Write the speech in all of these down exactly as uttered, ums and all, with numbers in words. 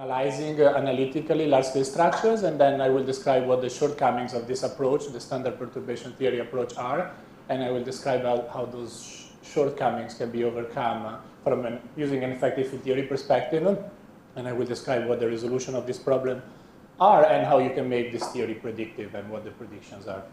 analyzing uh, analytically large-scale structures, and then I will describe what the shortcomings of this approach, the standard perturbation theory approach, are, and I will describe how, how those sh shortcomings can be overcome uh, from an, using an effective field theory perspective, and I will describe what the resolution of this problem are and how you can make this theory predictive and what the predictions are.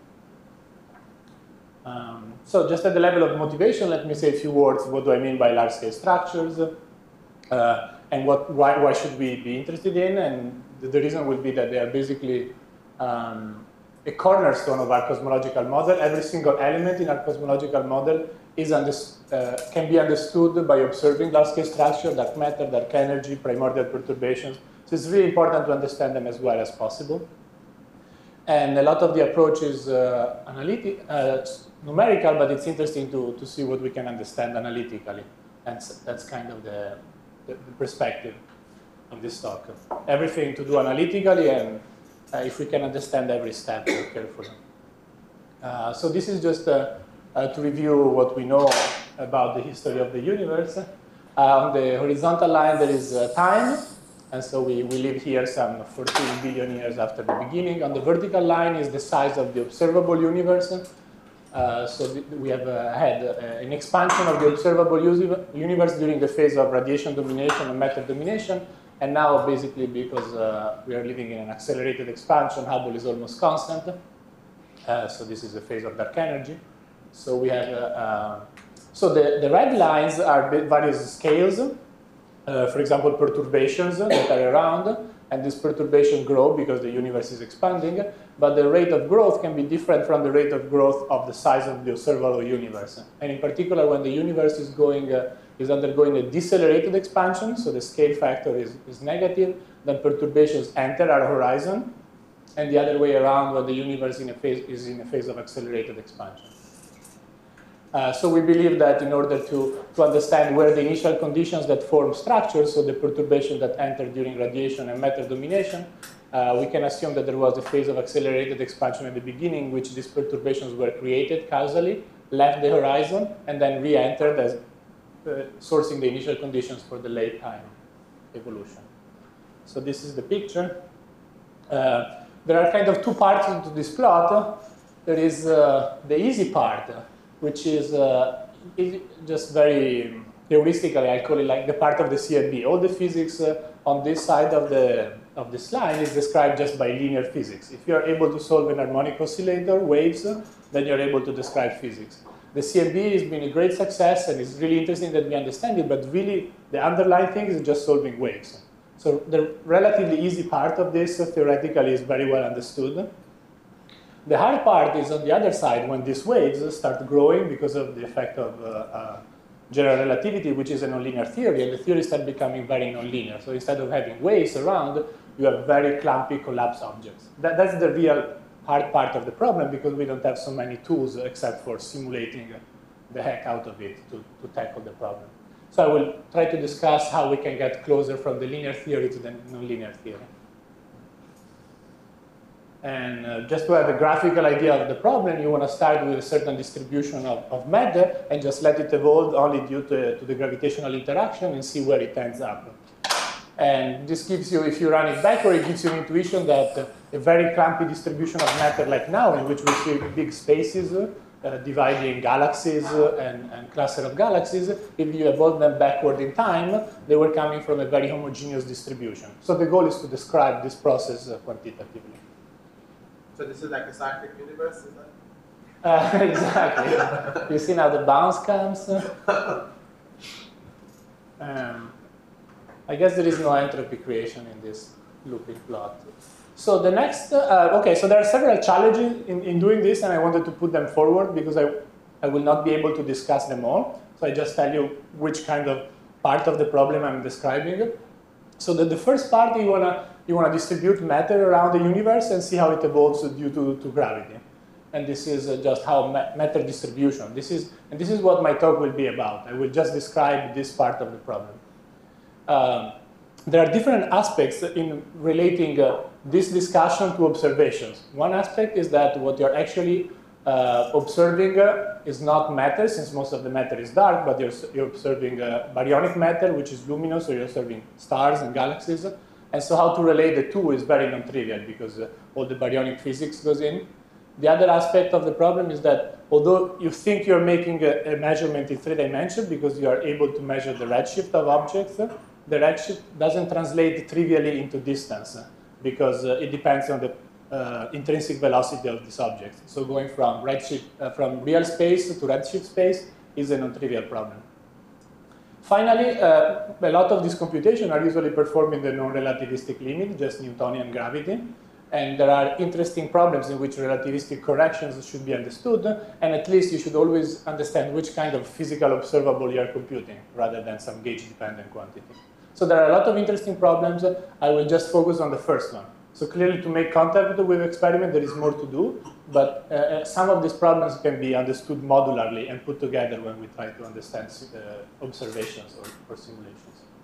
Um, so just at the level of motivation, let me say a few words. What do I mean by large-scale structures? Uh, and what, why, why should we be interested in? And the, the reason will be that they are basically um, a cornerstone of our cosmological model. Every single element in our cosmological model is under, uh, can be understood by observing large-scale structure, dark matter, dark energy, primordial perturbations. So it's really important to understand them as well as possible. And a lot of the approach is uh, analytic, uh, numerical, but it's interesting to, to see what we can understand analytically. And that's kind of the, the, the perspective of this talk. Everything to do analytically, and uh, if we can understand every step carefully. Uh, so this is just uh, uh, to review what we know about the history of the universe. Uh, on the horizontal line, there is uh, time. And so we, we live here some fourteen billion years after the beginning. On the vertical line is the size of the observable universe. Uh, so we have uh, had uh, an expansion of the observable universe during the phase of radiation domination and matter domination. And now, basically, because uh, we are living in an accelerated expansion, Hubble is almost constant. Uh, so this is the phase of dark energy. So we have, uh, uh, so the, the red lines are various scales. Uh, for example, perturbations that are around, and these perturbations grow because the universe is expanding, but the rate of growth can be different from the rate of growth of the size of the observable universe. And in particular, when the universe is going, uh, is undergoing a decelerated expansion, so the scale factor is, is negative, then perturbations enter our horizon, and the other way around when the universe in a phase, is in a phase of accelerated expansion. Uh, so we believe that in order to, to understand where the initial conditions that form structures, so the perturbation that entered during radiation and matter domination, uh, we can assume that there was a phase of accelerated expansion at the beginning, which these perturbations were created causally, left the horizon, and then re-entered as uh, sourcing the initial conditions for the late time evolution. So this is the picture. Uh, there are kind of two parts to this plot. There is uh, the easy part, which is, uh, is just very heuristically, I call it like the part of the C F D. All the physics uh, on this side of the, of this line is described just by linear physics. If you are able to solve an harmonic oscillator, waves, then you're able to describe physics. The C F D has been a great success, and it's really interesting that we understand it, but really the underlying thing is just solving waves. So the relatively easy part of this uh, theoretically is very well understood. The hard part is on the other side when these waves start growing because of the effect of uh, uh, general relativity, which is a nonlinear theory, and the theory starts becoming very nonlinear. So instead of having waves around, you have very clumpy collapsed objects. That, that's the real hard part of the problem, because we don't have so many tools except for simulating the heck out of it to, to tackle the problem. So I will try to discuss how we can get closer from the linear theory to the nonlinear theory. And uh, just to have a graphical idea of the problem, you want to start with a certain distribution of, of matter and just let it evolve only due to, to the gravitational interaction and see where it ends up. And this gives you, if you run it backward, it gives you an intuition that uh, a very clumpy distribution of matter like now, in which we see big spaces uh, dividing galaxies uh, and, and cluster of galaxies, if you evolve them backward in time, they were coming from a very homogeneous distribution. So the goal is to describe this process uh, quantitatively. So this is like a cyclic universe, is that? Uh, exactly. You see now the bounce comes. Um, I guess there is no entropy creation in this looping plot. So the next, uh, okay, so there are several challenges in, in doing this, and I wanted to put them forward because I, I will not be able to discuss them all. So I just tell you which kind of part of the problem I'm describing. So that the first part, you wanna you wanna distribute matter around the universe and see how it evolves due to, to gravity. And this is uh, just how ma matter distribution. This is and this is what my talk will be about. I will just describe this part of the problem. Um, there are different aspects in relating uh, this discussion to observations. One aspect is that what you're actually uh, observing uh, is not matter, since most of the matter is dark, but you're, you're observing uh, baryonic matter, which is luminous, so you're observing stars and galaxies. And so how to relate the two is very non-trivial because uh, all the baryonic physics goes in. The other aspect of the problem is that although you think you're making a, a measurement in three dimensions because you are able to measure the redshift of objects, the redshift doesn't translate trivially into distance because uh, it depends on the uh, intrinsic velocity of this object. So going from redshift, uh, from real space to redshift space is a non-trivial problem. Finally, uh, a lot of these computations are usually performed in the non-relativistic limit, just Newtonian gravity. And there are interesting problems in which relativistic corrections should be understood, and at least you should always understand which kind of physical observable you are computing, rather than some gauge-dependent quantity. So there are a lot of interesting problems. I will just focus on the first one. So clearly, to make contact with the experiment, there is more to do, but uh, some of these problems can be understood modularly and put together when we try to understand uh, observations or, or simulations.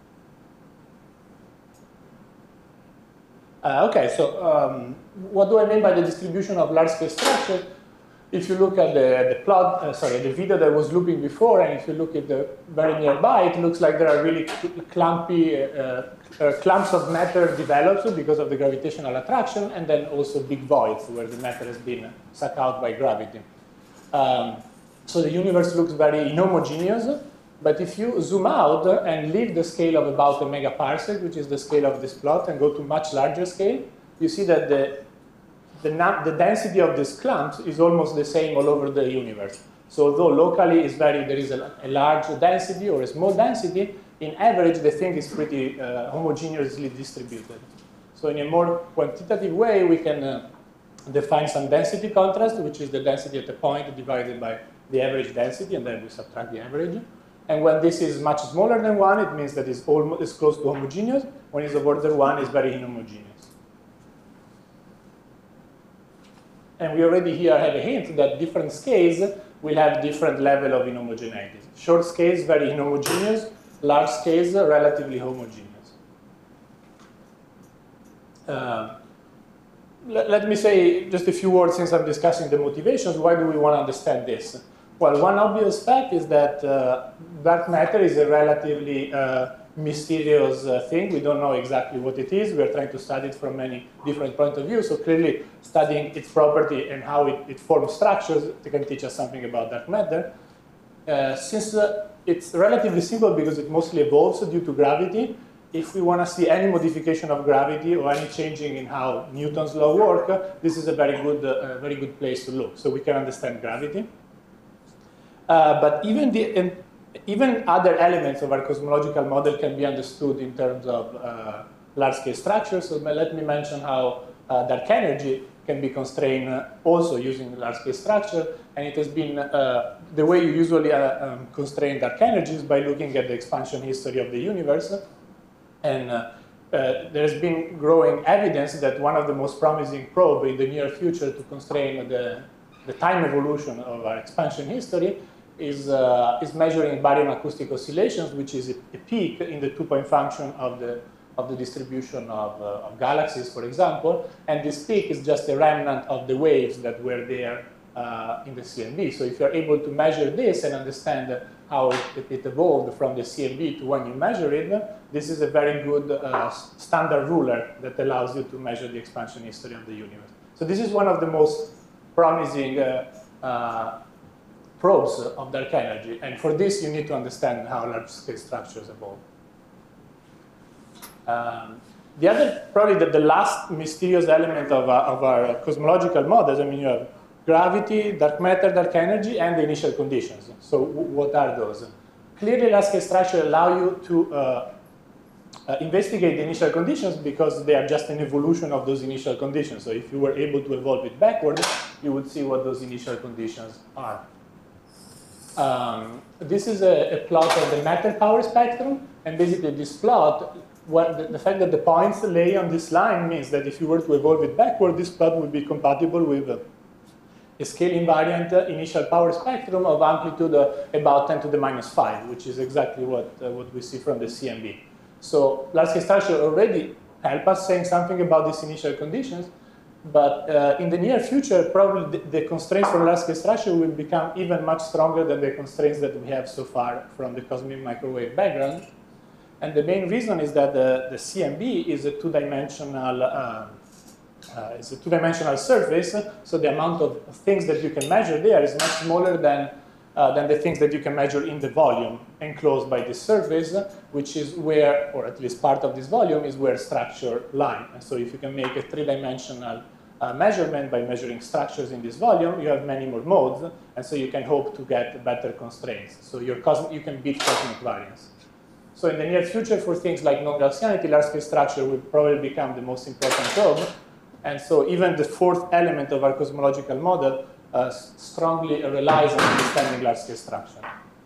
Uh, okay, so um, what do I mean by the distribution of large-scale structures? If you look at the, the plot, uh, sorry, the video that I was looping before, and if you look at the very nearby, it looks like there are really clumpy uh, uh, clumps of matter developed because of the gravitational attraction, and then also big voids where the matter has been sucked out by gravity. Um, so the universe looks very inhomogeneous, but if you zoom out and leave the scale of about a megaparsec, which is the scale of this plot, and go to much larger scale, you see that the The, the density of these clumps is almost the same all over the universe. So although locally is very, there is a, a large density or a small density, in average the thing is pretty uh, homogeneously distributed. So in a more quantitative way, we can uh, define some density contrast, which is the density at a point divided by the average density, and then we subtract the average. And when this is much smaller than one, it means that it's almost it's close to homogeneous. When it's of order one, it's very inhomogeneous. And we already here have a hint that different scales will have different level of inhomogeneity. Short scales, very inhomogeneous. Large scales, relatively homogeneous. Uh, let, let me say just a few words since I'm discussing the motivations. Why do we want to understand this? Well, one obvious fact is that uh, dark matter is a relatively uh, mysterious uh, thing. We don't know exactly what it is. We're trying to study it from many different points of view. So clearly, studying its property and how it, it forms structures can teach us something about dark matter. Uh, since uh, it's relatively simple because it mostly evolves due to gravity, if we want to see any modification of gravity or any changing in how Newton's law work, uh, this is a very good, uh, very good place to look. So we can understand gravity. Uh, but even the in, Even other elements of our cosmological model can be understood in terms of uh, large-scale structures. So let me mention how uh, dark energy can be constrained uh, also using large-scale structure. And it has been uh, the way you usually uh, um, constrain dark energy is by looking at the expansion history of the universe. And uh, uh, there has been growing evidence that one of the most promising probes in the near future to constrain the, the time evolution of our expansion history is, uh, is measuring baryon acoustic oscillations, which is a, a peak in the two-point function of the, of the distribution of, uh, of galaxies, for example. And this peak is just a remnant of the waves that were there uh, in the C M B. So if you're able to measure this and understand how it, it evolved from the C M B to when you measure it, this is a very good uh, standard ruler that allows you to measure the expansion history of the universe. So this is one of the most promising uh, uh, probes of dark energy. And for this, you need to understand how large-scale structures evolve. Um, the other, probably the, the last mysterious element of, uh, of our cosmological models, I mean, you have gravity, dark matter, dark energy, and the initial conditions. So w what are those? Clearly, large-scale structures allow you to uh, uh, investigate the initial conditions because they are just an evolution of those initial conditions. So if you were able to evolve it backwards, you would see what those initial conditions are. Um, this is a, a plot of the matter power spectrum, and basically this plot, what the, the fact that the points lay on this line means that if you were to evolve it backward, this plot would be compatible with uh, a scale invariant uh, initial power spectrum of amplitude uh, about ten to the minus five, which is exactly what, uh, what we see from the C M B. So large-scale structure already help us saying something about these initial conditions, but uh, in the near future, probably the, the constraints from large-scale structure will become even much stronger than the constraints that we have so far from the cosmic microwave background. And the main reason is that the, the C M B is a two-dimensional uh, uh, it's a two-dimensional surface, so the amount of things that you can measure there is much smaller than uh, than the things that you can measure in the volume enclosed by this surface, which is where, or at least part of this volume, is where structure lie. And so if you can make a three-dimensional uh, measurement by measuring structures in this volume, you have many more modes, and so you can hope to get better constraints. So your cosmic, you can beat cosmic variance. So in the near future, for things like non-Gaussianity, large-scale structure will probably become the most important probe. And so even the fourth element of our cosmological model uh, strongly relies on understanding large-scale structure.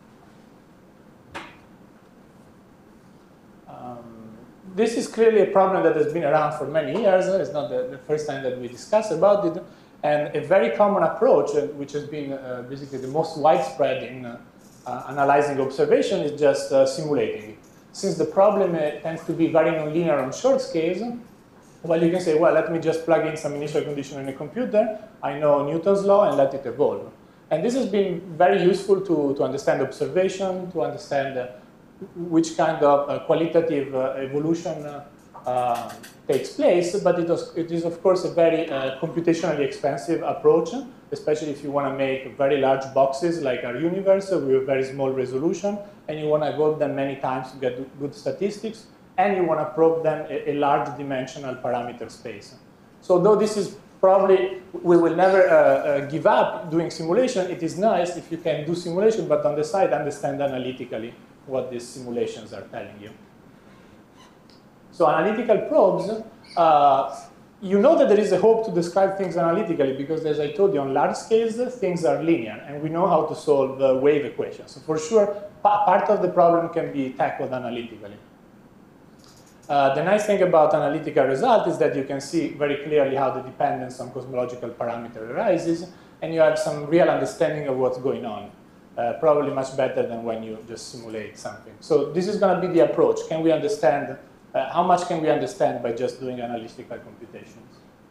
Um, this is clearly a problem that has been around for many years. It's not the, the first time that we discuss about it. And a very common approach, uh, which has been uh, basically the most widespread in uh, uh, analyzing observation, is just uh, simulating it. Since the problem uh, tends to be very nonlinear on short scales, well, you can say, well, let me just plug in some initial condition in a computer. I know Newton's law, and let it evolve. And this has been very useful to, to understand observation, to understand uh, which kind of uh, qualitative uh, evolution uh, uh, takes place. But it, was, it is, of course, a very uh, computationally expensive approach, especially if you want to make very large boxes like our universe with a very small resolution, and you want to evolve them many times to get good statistics, and you want to probe them a, a large dimensional parameter space. So though this is probably, we will never uh, uh, give up doing simulation, it is nice if you can do simulation, but on the side understand analytically what these simulations are telling you. So analytical probes, uh, you know that there is a hope to describe things analytically because, as I told you, on large scales, things are linear, and we know how to solve uh, wave equations. So for sure, pa part of the problem can be tackled analytically. Uh, the nice thing about analytical result is that you can see very clearly how the dependence on cosmological parameter arises, and you have some real understanding of what's going on. Uh, probably much better than when you just simulate something. So this is going to be the approach. Can we understand, uh, how much can we understand by just doing analytical computations?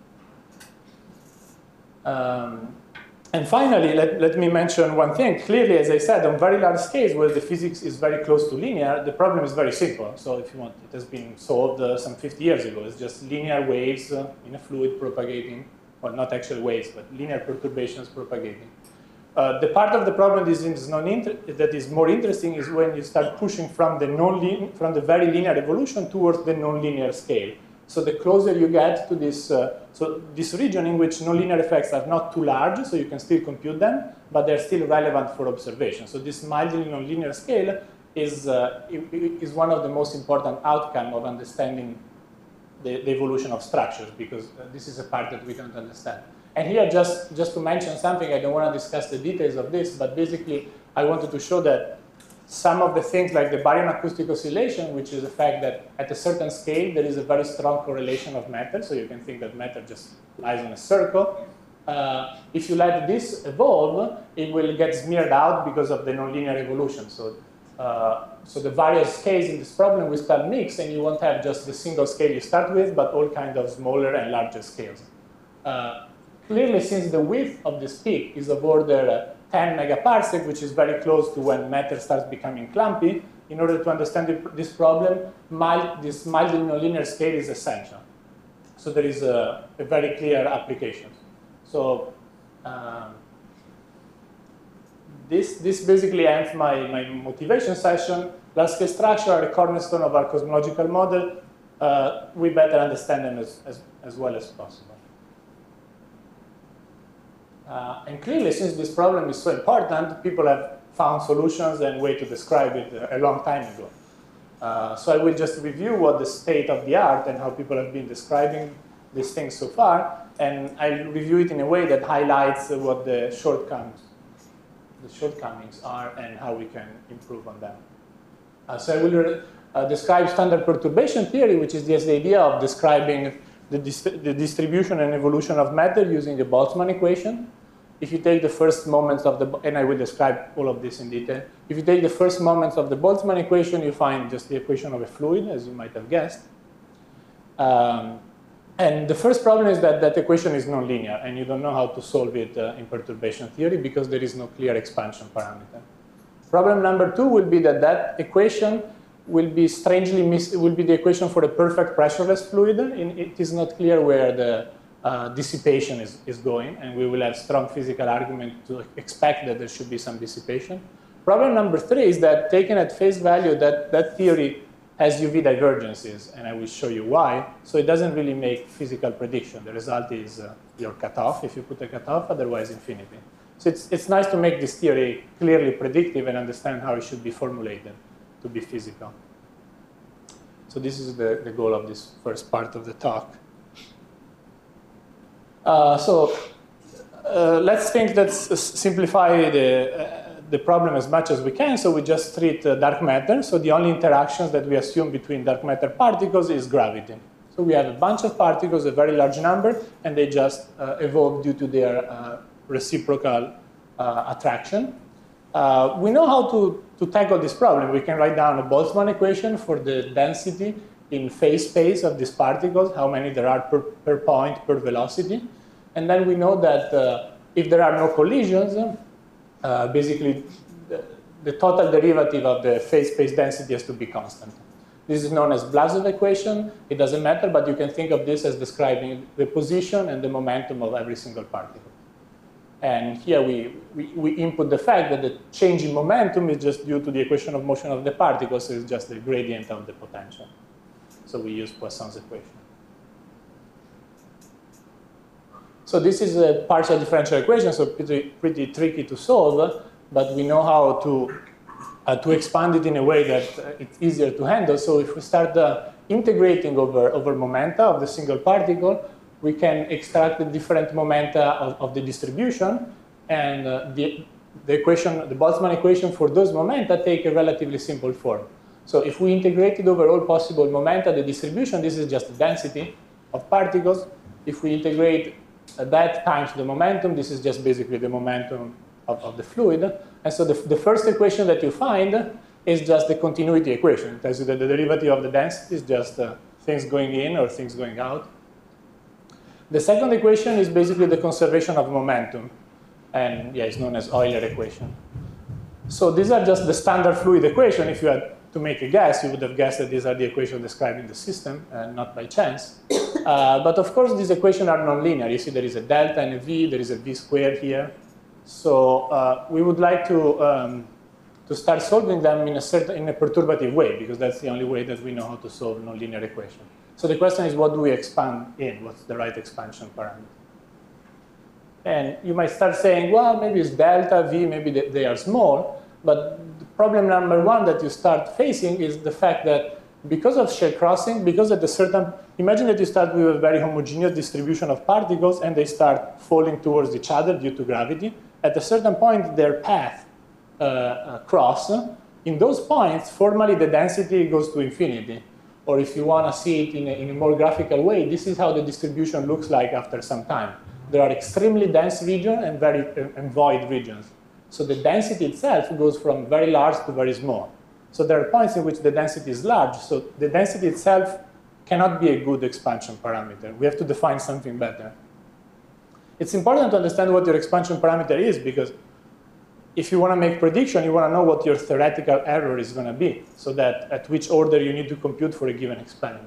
Um, and finally, let, let me mention one thing. Clearly, as I said, on very large scales where the physics is very close to linear, the problem is very simple. So if you want, it has been solved uh, some fifty years ago. It's just linear waves uh, in a fluid propagating, well, not actual waves, but linear perturbations propagating. Uh, the part of the problem that is, that is more interesting is when you start pushing from the, non from the very linear evolution towards the nonlinear scale. So the closer you get to this, uh, so this region in which nonlinear effects are not too large, so you can still compute them, but they're still relevant for observation. So this mildly nonlinear scale is, uh, is one of the most important outcomes of understanding the, the evolution of structures, because uh, this is a part that we don't understand. And here, just, just to mention something, I don't want to discuss the details of this, but basically, I wanted to show that some of the things like the baryon acoustic oscillation, which is the fact that at a certain scale, there is a very strong correlation of matter, so you can think that matter just lies on a circle. Uh, if you let this evolve, it will get smeared out because of the nonlinear evolution. So, uh, so the various scales in this problem will start mix, and you won't have just the single scale you start with, but all kinds of smaller and larger scales. Uh, Clearly, since the width of this peak is of order uh, ten megaparsec, which is very close to when matter starts becoming clumpy, in order to understand the, this problem, mild, this mildly nonlinear scale is essential. So there is a, a very clear application. So um, this, this basically ends my, my motivation session. Large-scale structure are a cornerstone of our cosmological model. Uh, we better understand them as, as, as well as possible. Uh, and clearly, since this problem is so important, people have found solutions and way to describe it a long time ago. Uh, so I will just review what the state of the art and how people have been describing these things so far, and I'll review it in a way that highlights what the shortcomings, the shortcomings are and how we can improve on them. Uh, so I will uh, describe standard perturbation theory, which is just the idea of describing the, dis the distribution and evolution of matter using the Boltzmann equation. If you take the first moments of the, and I will describe all of this in detail. If you take the first moments of the Boltzmann equation, you find just the equation of a fluid, as you might have guessed. Um, and the first problem is that that equation is nonlinear, and you don't know how to solve it uh, in perturbation theory because there is no clear expansion parameter. Problem number two will be that that equation will be strangely mis will be the equation for a perfect pressureless fluid. And it is not clear where the uh, dissipation is, is going, and we will have strong physical argument to expect that there should be some dissipation. Problem number three is that taken at face value, that, that theory has U V divergences, and I will show you why. So it doesn't really make physical prediction. The result is uh, your cutoff, if you put a cutoff, otherwise infinity. So it's, it's nice to make this theory clearly predictive and understand how it should be formulated to be physical. So this is the, the goal of this first part of the talk. Uh, so uh, let's think, let's simplify the, uh, the problem as much as we can. So we just treat uh, dark matter. So the only interactions that we assume between dark matter particles is gravity. So we have a bunch of particles, a very large number, and they just uh, evolve due to their uh, reciprocal uh, attraction. Uh, we know how to, to tackle this problem. We can write down a Boltzmann equation for the density in phase space of these particles, how many there are per, per point, per velocity. And then we know that uh, if there are no collisions, uh, basically the, the total derivative of the phase space density has to be constant. This is known as Blasov equation. It doesn't matter, but you can think of this as describing the position and the momentum of every single particle. And here we, we, we input the fact that the change in momentum is just due to the equation of motion of the particles, so it's just the gradient of the potential. So we use Poisson's equation. So this is a partial differential equation, so pretty, pretty tricky to solve, but we know how to, uh, to expand it in a way that uh, it's easier to handle. So if we start uh, integrating over, over momenta of the single particle, we can extract the different momenta of, of the distribution, and uh, the, the equation, the Boltzmann equation for those momenta take a relatively simple form. So if we integrate it over all possible momenta, the distribution, this is just the density of particles. If we integrate uh, that times the momentum, this is just basically the momentum of, of the fluid. And so the, the first equation that you find is just the continuity equation. It tells you that the derivative of the density is just uh, things going in or things going out. The second equation is basically the conservation of momentum, and yeah, it's known as Euler equation. So these are just the standard fluid equation. If you had to make a guess, you would have guessed that these are the equations describing the system, uh, not by chance. Uh, but of course, these equations are nonlinear. You see there is a delta and a v, there is a v squared here. So uh, we would like to, um, to start solving them in a, certain, in a perturbative way, because that's the only way that we know how to solve nonlinear equations. So the question is, what do we expand in? What's the right expansion parameter? And you might start saying, well, maybe it's delta, v, maybe they, they are small. But the problem number one that you start facing is the fact that because of shell crossing, because at a certain, imagine that you start with a very homogeneous distribution of particles and they start falling towards each other due to gravity. At a certain point, their path uh, uh, cross. In those points, formally the density goes to infinity. Or if you want to see it in a, in a more graphical way, this is how the distribution looks like after some time. There are extremely dense regions and very uh, and void regions. So the density itself goes from very large to very small. So there are points in which the density is large. So the density itself cannot be a good expansion parameter. We have to define something better. It's important to understand what your expansion parameter is, because if you want to make prediction, you want to know what your theoretical error is going to be, so that at which order you need to compute for a given experiment.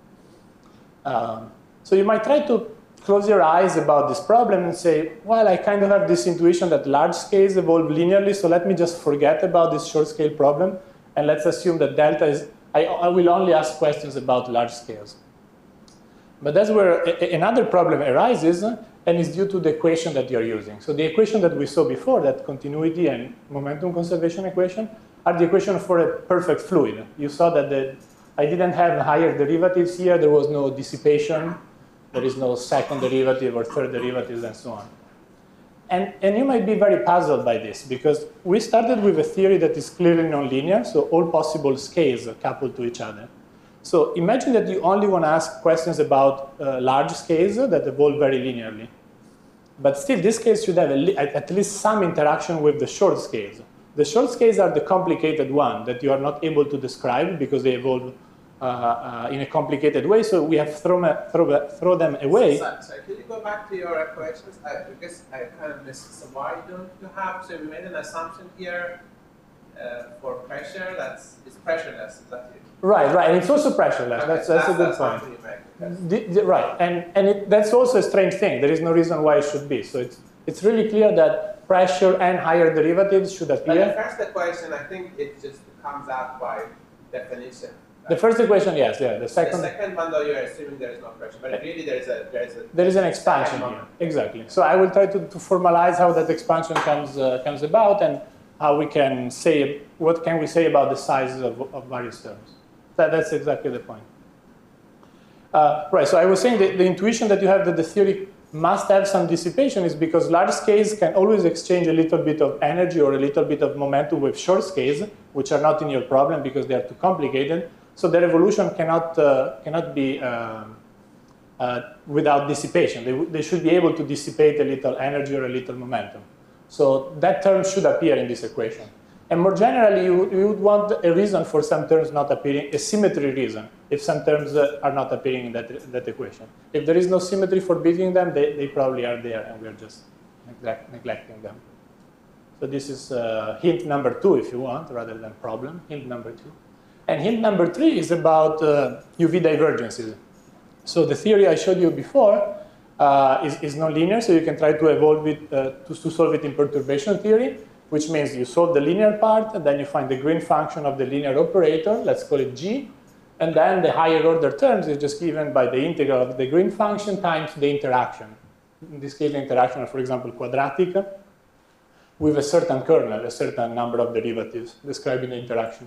Um, so you might try to close your eyes about this problem and say, well, I kind of have this intuition that large scales evolve linearly, so let me just forget about this short scale problem, and let's assume that delta is, I, I will only ask questions about large scales. But that's where a, a, another problem arises, and it's due to the equation that you're using. So the equation that we saw before, that continuity and momentum conservation equation, are the equation for a perfect fluid. You saw that the, I didn't have higher derivatives here. There was no dissipation. There is no second derivative or third derivatives and so on. And, and you might be very puzzled by this, because we started with a theory that is clearly nonlinear, so all possible scales are coupled to each other. So imagine that you only want to ask questions about uh, large scales that evolve very linearly. But still, this case should have a, at least some interaction with the short scales. The short scales are the complicated one that you are not able to describe because they evolve uh, uh, in a complicated way. So we have thrown a, throw, throw them away. So, so can you go back to your equations? I guess I kind of missed. So why don't you have, so we made an assumption here uh, for pressure, that's it's pressureless. Is that it? Right, right, and it's also pressureless. Okay, that's that's, that's a good that's point. The, the, right, and and it, that's also a strange thing. There is no reason why it should be. So it's it's really clear that pressure and higher derivatives should appear. But the first equation, I think it just comes out by definition. Right? The first equation, yes, yeah. The second. The second one, though, you are assuming there is no pressure, but really there is a there is a there is an expansion here. Exactly. So I will try to, to formalize how that expansion comes uh, comes about and how we can say what can we say about the sizes of, of various terms. That, that's exactly the point. Uh, right. So I was saying that the intuition that you have that the theory must have some dissipation is because large scales can always exchange a little bit of energy or a little bit of momentum with short scales, which are not in your problem because they are too complicated. So their evolution cannot uh, cannot be uh, uh, without dissipation. They, they should be able to dissipate a little energy or a little momentum. So that term should appear in this equation. And more generally, you, you would want a reason for some terms not appearing, a symmetry reason, if some terms uh, are not appearing in that, that equation. If there is no symmetry forbidding them, they, they probably are there, and we are just neglect, neglecting them. So this is uh, hint number two, if you want, rather than problem, hint number two. And hint number three is about uh, U V divergences. So the theory I showed you before uh, is, is nonlinear, so you can try to evolve it, uh, to, to solve it in perturbation theory, which means you solve the linear part, and then you find the green function of the linear operator, let's call it G, and then the higher order terms is just given by the integral of the green function times the interaction. In this case, the interaction are, for example, quadratic, with a certain kernel, a certain number of derivatives describing the interaction.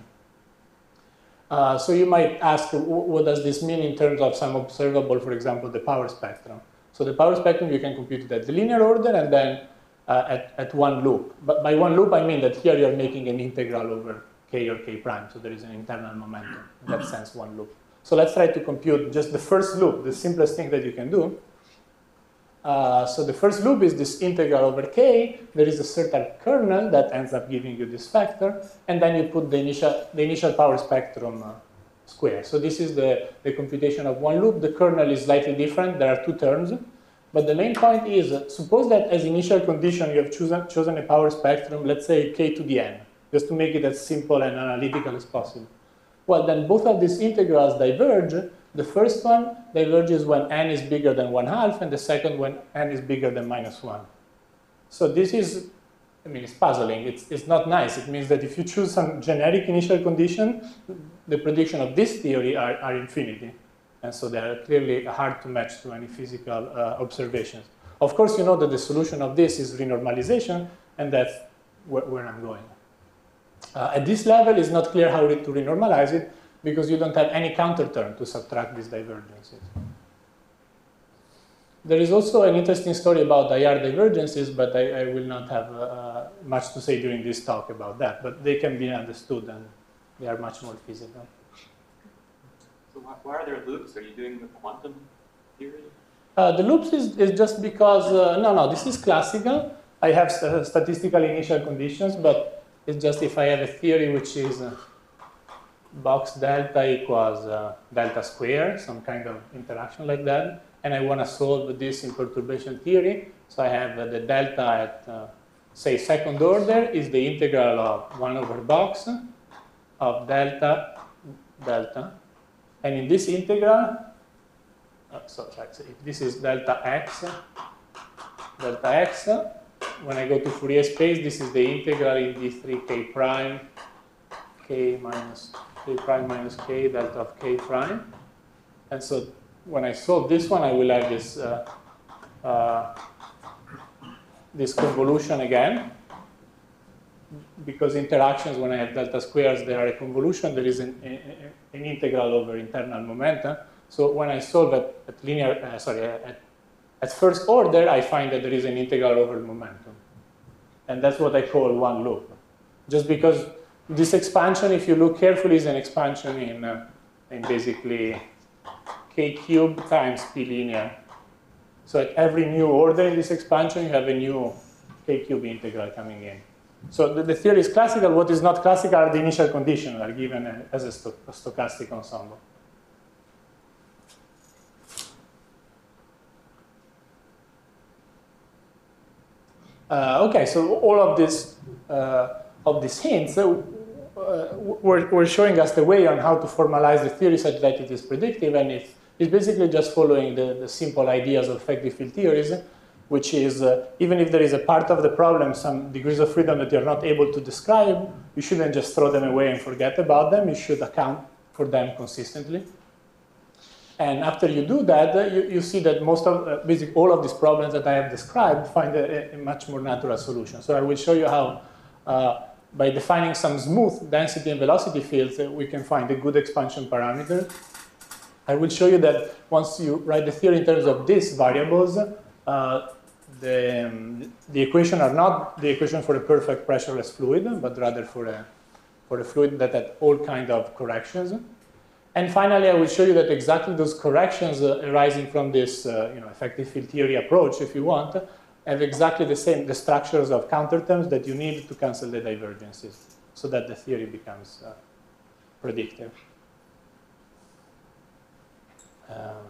Uh, so you might ask, what does this mean in terms of some observable, for example, the power spectrum? So the power spectrum, you can compute it at the linear order and then uh, at, at one loop. But by one loop, I mean that here you're making an integral over k or k prime. So there is an internal momentum. In that sense, one loop. So let's try to compute just the first loop, the simplest thing that you can do. Uh, so the first loop is this integral over k. There is a certain kernel that ends up giving you this factor, and then you put the initial, the initial power spectrum uh, square. So this is the, the computation of one loop. The kernel is slightly different. There are two terms. But the main point is, uh, suppose that as initial condition you have chosen, chosen a power spectrum, let's say k to the n, just to make it as simple and analytical as possible. Well, then both of these integrals diverge. The first one diverges when n is bigger than one half, and the second when n is bigger than minus one. So this is, I mean, it's puzzling. It's, it's not nice. It means that if you choose some generic initial condition, the prediction of this theory are, are infinity. And so they are clearly hard to match to any physical uh, observations. Of course, you know that the solution of this is renormalization, and that's where, where I'm going. Uh, at this level, it's not clear how to renormalize it, because you don't have any counter term to subtract these divergences. There is also an interesting story about I R divergences, but I, I will not have uh, much to say during this talk about that. But they can be understood, and they are much more physical. So why, why are there loops? Are you doing the quantum theory? Uh, the loops is, is just because, uh, no, no, this is classical. I have st statistical initial conditions, but it's just if I have a theory which is uh, box delta equals uh, delta square, some kind of interaction like that, and I want to solve this in perturbation theory. So I have uh, the delta at, uh, say, second order is the integral of one over box of delta, delta. And in this integral, uh, so, sorry, so if this is delta x, delta x, when I go to Fourier space, this is the integral in d three k prime, k minus k prime minus k delta of k prime. And so when I solve this one, I will have this uh, uh, this convolution again, because interactions, when I have delta squares, they are a convolution. There is an, a, an integral over internal momentum. So when I solve at, at linear, uh, sorry, at, at first order, I find that there is an integral over momentum. And that's what I call one loop. Just because this expansion, if you look carefully, is an expansion in, uh, in basically k cubed times p linear. So at every new order in this expansion, you have a new k cube integral coming in. So the, the theory is classical. What is not classical are the initial conditions that are given as a, sto a stochastic ensemble. Uh, okay, so all of this uh, of these hints, uh, uh, we're, we're showing us the way on how to formalize the theory such that it is predictive, and it's, it's basically just following the, the simple ideas of effective field theories, which is uh, even if there is a part of the problem, some degrees of freedom that you're not able to describe, you shouldn't just throw them away and forget about them. You should account for them consistently. And after you do that, uh, you, you see that most of, uh, basically all of these problems that I have described find a, a much more natural solution. So I will show you how, uh, by defining some smooth density and velocity fields, uh, we can find a good expansion parameter. I will show you that once you write the theory in terms of these variables, uh, the, um, the equation are not the equation for a perfect pressureless fluid, but rather for a, for a fluid that had all kinds of corrections. And finally, I will show you that exactly those corrections uh, arising from this uh, you know, effective field theory approach, if you want, have exactly the same, the structures of counterterms that you need to cancel the divergences so that the theory becomes uh, predictive. Um,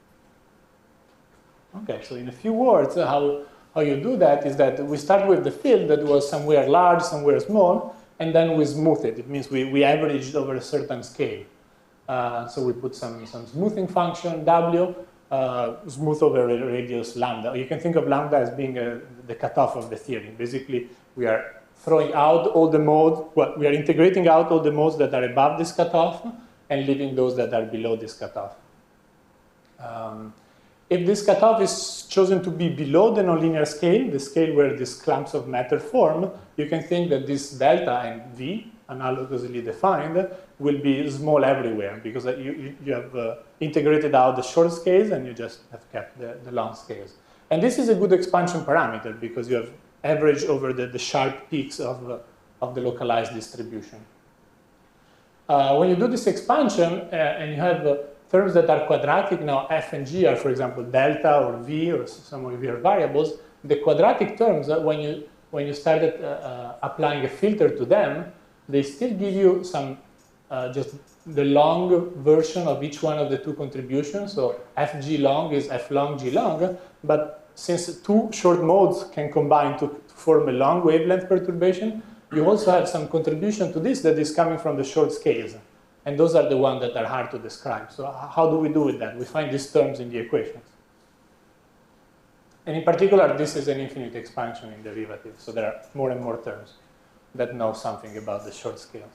okay, so in a few words, uh, how, how you do that is that we start with the field that was somewhere large, somewhere small, and then we smooth it. It means we, we averaged over a certain scale. Uh, so we put some, some smoothing function, W, uh, smooth over a radius lambda. You can think of lambda as being a, the cutoff of the theory. Basically, we are throwing out all the modes, well, we are integrating out all the modes that are above this cutoff and leaving those that are below this cutoff. Um, if this cutoff is chosen to be below the nonlinear scale, the scale where these clumps of matter form, you can think that this delta and V, analogously defined, will be small everywhere because you, you, you have uh, integrated out the short scales and you just have kept the, the long scales. And this is a good expansion parameter because you have average over the, the sharp peaks of, uh, of the localized distribution. Uh, when you do this expansion uh, and you have uh, terms that are quadratic, now f and g are, for example, delta or v or some of your variables, the quadratic terms, uh, when, you, when you started uh, uh, applying a filter to them, they still give you some, uh, just the long version of each one of the two contributions. So fg long is f long g long, but since two short modes can combine to, to form a long wavelength perturbation, you also have some contribution to this that is coming from the short scales. And those are the ones that are hard to describe. So how do we do with that? We find these terms in the equations. And in particular, this is an infinite expansion in derivatives. So there are more and more terms that know something about the short scales.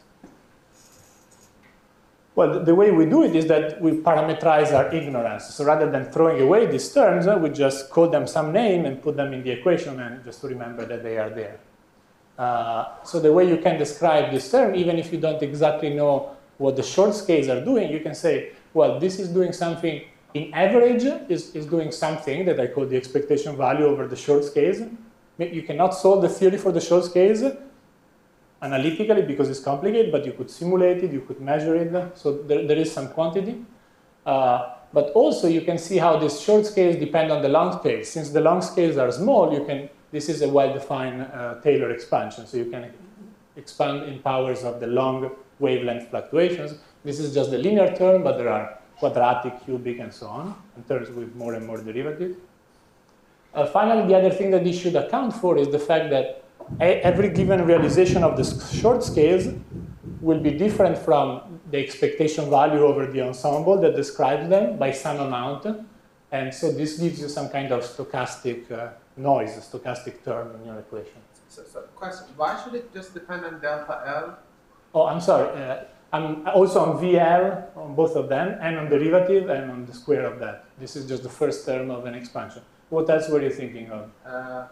Well, the, the way we do it is that we parameterize our ignorance. So rather than throwing away these terms, uh, we just call them some name and put them in the equation and just to remember that they are there. Uh, so the way you can describe this term, even if you don't exactly know what the short scales are doing, you can say, well, this is doing something in average, is, is doing something that I call the expectation value over the short scales. You cannot solve the theory for the short scales analytically because it's complicated, but you could simulate it, you could measure it, so there, there is some quantity. Uh, but also you can see how these short scales depend on the long scales. Since the long scales are small, you can, this is a well-defined uh, Taylor expansion, so you can expand in powers of the long wavelength fluctuations. This is just the linear term, but there are quadratic, cubic, and so on, and terms with more and more derivatives. Uh, finally, the other thing that this should account for is the fact that every given realization of the short scales will be different from the expectation value over the ensemble that describes them by some amount. And so this gives you some kind of stochastic uh, noise, a stochastic term in your equation. So, so question, why should it just depend on delta L? Oh, I'm sorry. Uh, I'm also on V L, on both of them, and on derivative, and on the square of that. This is just the first term of an expansion. What else were you thinking of? Uh,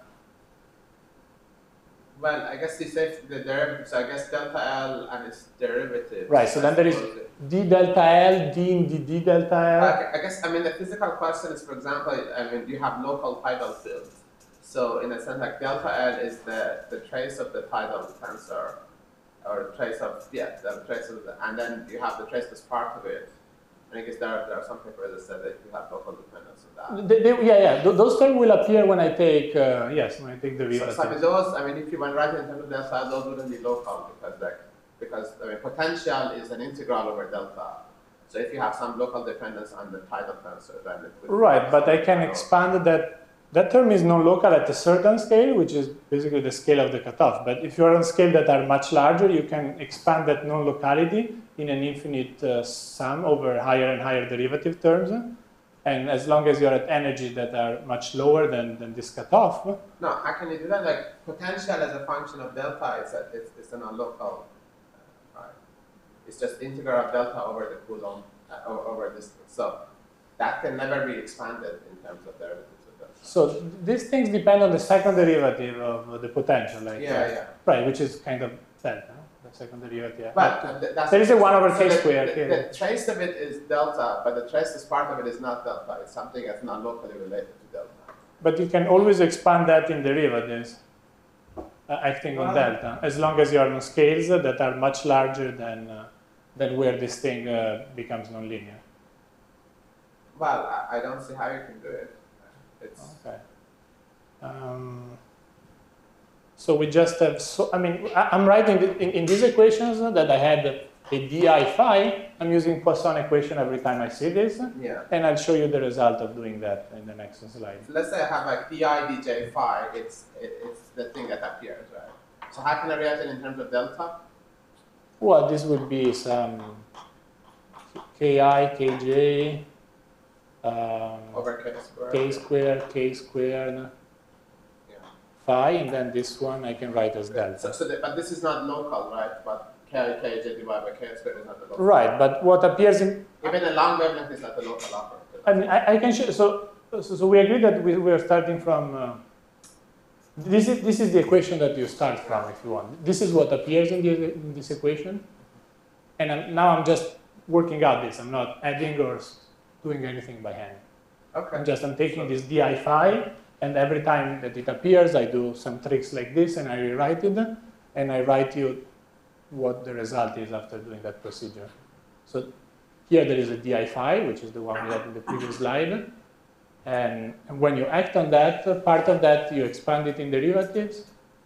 well, I guess you say the derivative, so I guess delta L and its derivative. Right, so then there is d delta L, d in d, d delta L. Okay, I guess, I mean, the physical question is, for example, I mean, you have local tidal fields. So in a sense, like delta L is the, the trace of the tidal tensor, or trace of, yeah, the trace of the, and then you have the traceless part of it. And I guess there are, there are some papers that said that you have local dependence on that. They, they, yeah, yeah, Th those terms will appear when I take, uh, yes, when I take derivatives. So, so I mean, those, I mean, if you went right in terms of delta, those wouldn't be local because, like, because I mean, potential is an integral over delta. So if you have some local dependence on the tidal tensor, then it would right, but I can expand that that term is non-local at a certain scale, which is basically the scale of the cutoff. But if you're on scales that are much larger, you can expand that non-locality in an infinite uh, sum over higher and higher derivative terms. And as long as you're at energies that are much lower than, than this cutoff. No, how can you do that? Like potential as a function of delta, it's a, it's, it's a non-local, uh, right? It's just integral of delta over the Coulomb, uh, over distance. So that can never be expanded in terms of derivatives of delta. So these things depend on the second derivative of the potential. Like, yeah, uh, yeah. Right, which is kind of delta. The second derivative. But uh, th that's there is a one over so k the, squared. The, the trace of it is delta, but the trace as part of it is not delta. It's something that's not locally related to delta. But you can always expand that in derivatives, uh, acting on well, delta, as long as you are on scales that are much larger than, uh, than where this thing uh, becomes nonlinear. Well, I, I don't see how you can do it. It's okay. Um, So we just have, so, I mean, I, I'm writing in, in these equations that I had a di phi. I'm using Poisson equation every time I see this. Yeah. And I'll show you the result of doing that in the next slide. So let's say I have like di dj phi, it's, it, it's the thing that appears, right? So how can I write it in terms of delta? Well, this would be some ki, kj, um, over k squared. k squared, k squared, phi, and then this one I can write as delta. So, so the, but this is not local, right? But k, kj divided by k squared is not the local. Right, but what appears in... Even a long wavelength is not a local operator. I mean, I, I can show, so, so, so we agree that we, we are starting from, uh, this is, this is the equation that you start from if you want. This is what appears in, the, in this equation. And I'm, now I'm just working out this. I'm not adding or doing anything by hand. Okay. I'm just, I'm taking this di phi, and every time that it appears, I do some tricks like this, and I rewrite it, and I write you what the result is after doing that procedure. So here there is a di phi, which is the one we had in the previous slide. And, and when you act on that, uh, part of that, you expand it in derivatives.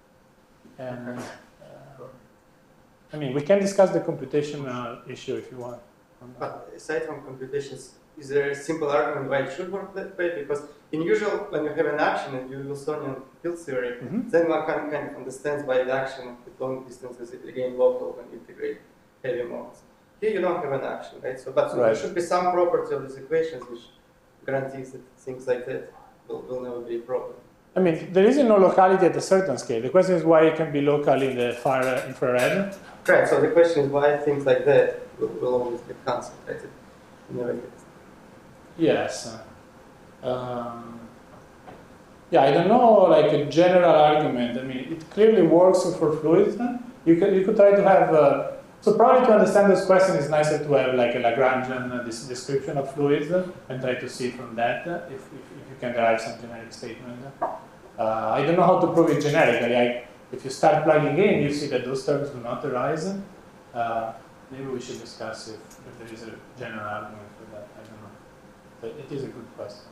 And uh, I mean, we can discuss the computational issue if you want. But aside from computations, is there a simple argument why it should work that way? Because in usual, when you have an action and you Wilsonian field theory, Mm-hmm. then one can kind of understands why the action with long distances is again local when you integrate heavy modes. Here you don't have an action, right? So, but so Right. there should be some property of these equations which guarantees that things like that will, will never be a problem. I mean, there is no locality at a certain scale. The question is why it can be local in the far infrared. Right, so the question is why things like that will, will always get concentrated. Never get. Yes. Um, yeah, I don't know, like a general argument. I mean, it clearly works for fluids. You could, you could try to have, uh, so probably to understand this question, it's nicer to have like a Lagrangian uh, this description of fluids and try to see from that uh, if, if, if you can derive some generic statement. Uh, I don't know how to prove it generically. I, if you start plugging in, you see that those terms do not arise. Uh, maybe we should discuss if, if there is a general argument for that. I don't know. But it is a good question.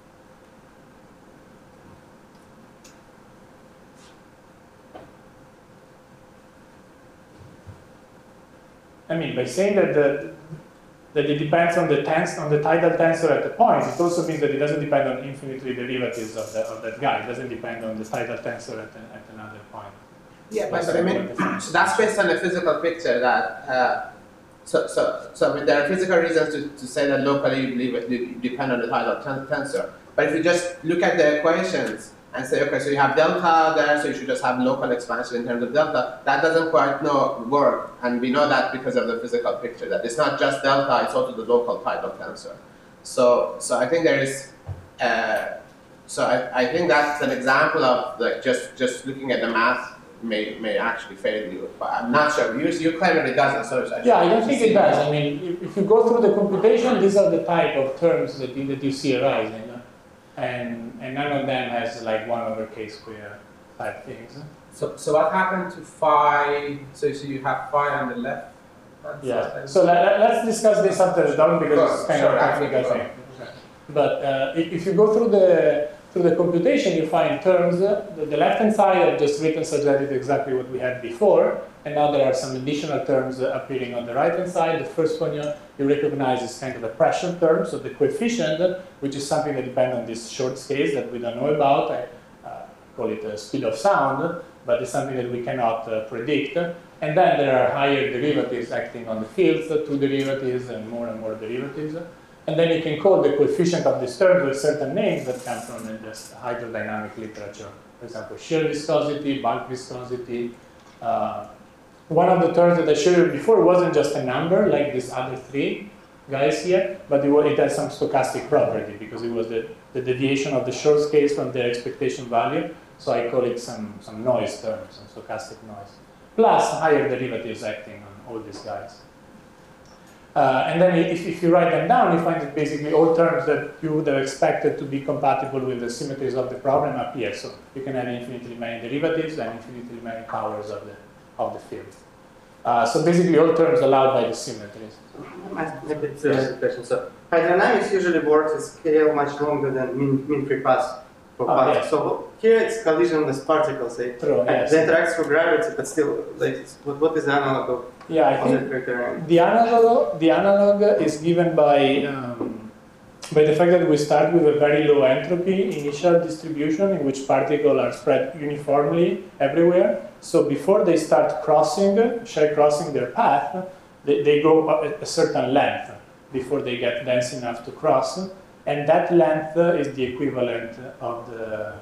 I mean, by saying that the that it depends on the tens on the tidal tensor at the point, it also means that it doesn't depend on infinitely derivatives of, the, of that guy. It doesn't depend on the tidal tensor at, a, at another point. Yeah, but, but I mean, so that's based on a physical picture that. Uh, So, so, so I mean, there are physical reasons to, to say that locally you, believe it, you depend on the tidal ten tensor. But if you just look at the equations and say, okay, so you have delta there, so you should just have local expansion in terms of delta, that doesn't quite know, work. And we know that because of the physical picture, that it's not just delta, it's also the local tidal tensor. So, so I think there is, uh, so I, I think that's an example of like just, just looking at the math may may actually fail you, but I'm not sure. You, you claim that it doesn't, so it's yeah, I don't think it does. I mean, if, if you go through the computation, these are the type of terms that you, that you see arising, and and none of them has like one over k square type things. So so what happened to phi? So so you have phi on the left. That's yeah. So let, let's discuss this after the done because it's kind sure, of technical thing. But uh, if, if you go through the through the computation, you find terms. Uh, the, the left-hand side I've just written such that it's exactly what we had before, and now there are some additional terms uh, appearing on the right-hand side. The first one you, you recognize is kind of a pressure term, so the coefficient, which is something that depends on this short scale that we don't know about. I uh, call it a speed of sound, but it's something that we cannot uh, predict. And then there are higher derivatives acting on the fields, uh, two derivatives and more and more derivatives. And then you can call the coefficient of this term with certain names that come from uh, just hydrodynamic literature. For example, shear viscosity, bulk viscosity. Uh, one of the terms that I showed you before wasn't just a number like these other three guys here, but it, was, it has some stochastic property because it was the, the deviation of the short scales from their expectation value. So I call it some, some noise term, some stochastic noise. Plus higher derivatives acting on all these guys. Uh, and then if, if you write them down, you find that basically all terms that you would have expected to be compatible with the symmetries of the problem appear. So you can have infinitely many derivatives and infinitely many powers of the, of the field. Uh, so basically all terms allowed by the symmetries. Maybe it's a question. So hydrodynamics usually works at scale much longer than mean, mean free paths for Oh, particles. yes. So here it's collisionless particles. Say, True, and yes. they interact through gravity, but still, like, it's- what, what is the analog of Yeah, I of think that criterion? the analog, the analog is given by, um, by the fact that we start with a very low entropy initial distribution in which particles are spread uniformly everywhere. So before they start crossing, shell crossing their path, they, they go a, a certain length before they get dense enough to cross. And that length is the equivalent of the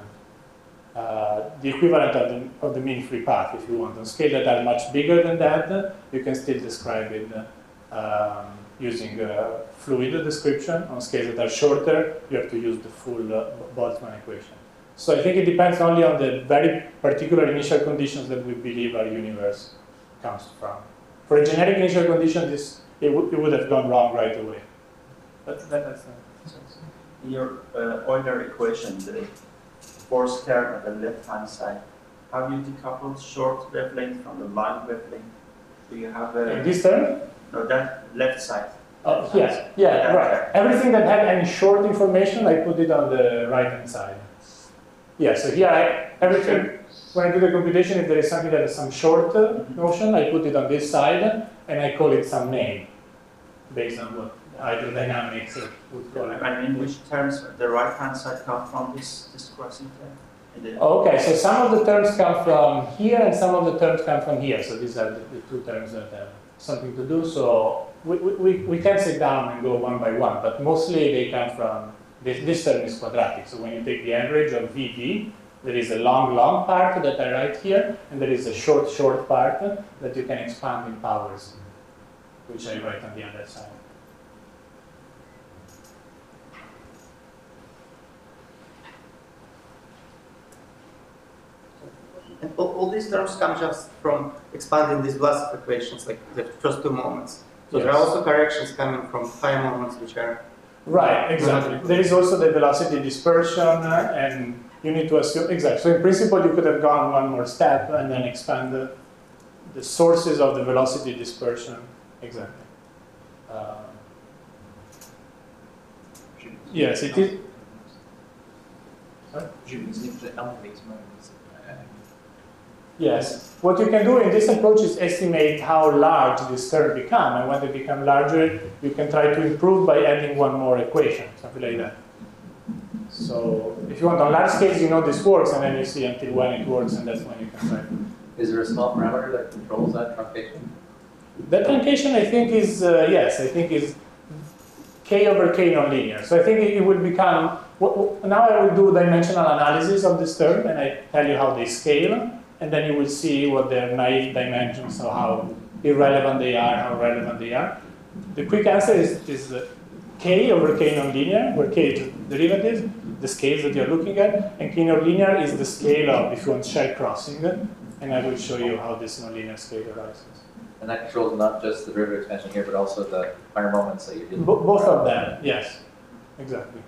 Uh, the equivalent of the, of the mean free path, if you want. On scales that are much bigger than that, you can still describe it um, using uh, fluid description. On scales that are shorter, you have to use the full uh, Boltzmann equation. So I think it depends only on the very particular initial conditions that we believe our universe comes from. For a generic initial condition, this it, it would have gone wrong right away. But that, that's uh, In your uh, Euler equation, the force term at the left-hand side, how do you decouple short wavelength from the long wavelength? Do you have a... in this term? No, that left side. Oh, yes, yeah, right. Everything that had any short information, I put it on the right-hand side. Yeah, so here, I, everything, when I do the computation, if there is something that has some short uh, notion, I put it on this side, and I call it some name, based on what hydrodynamics would call it. I mean, which terms at the right-hand side come from this, this crossing term? In the- Okay, so some of the terms come from here, and some of the terms come from here. So these are the, the two terms that have something to do. So we, we, we can sit down and go one by one, but mostly they come from, this, this term is quadratic. So when you take the average of V D, there is a long, long part that I write here, and there is a short, short part that you can expand in powers, which I write on the other side. And all, all these terms come just from expanding these Vlasov equations, like the first two moments. So there are Yes. also corrections coming from higher moments, which are... Right, exactly. There is also the velocity dispersion, uh, and you need to assume, exactly. So in principle, you could have gone one more step and then expand the, the sources of the velocity dispersion. Exactly. Um, yes, it is. Yes. What you can do in this approach is estimate how large this term become, and when they become larger, you can try to improve by adding one more equation, something like that. So if you want on large scales, you know this works, and then you see until when it works, and that's when you can try. Is there a small parameter that controls that truncation? That truncation, I think, is uh, yes, I think is k over k nonlinear. So I think it, it will become. Well, now I will do dimensional analysis of this term, and I tell you how they scale. And then you will see what their naive dimensions, so how irrelevant they are, how relevant they are. The quick answer is, is uh, k over k nonlinear, where k is the derivatives, the scales that you're looking at, and k nonlinear is the scale of, if you want, shell crossing, and I will show you how this nonlinear scale arises. And that controls not just the derivative expansion here, but also the higher moments that you did. Bo both of them, yes, exactly.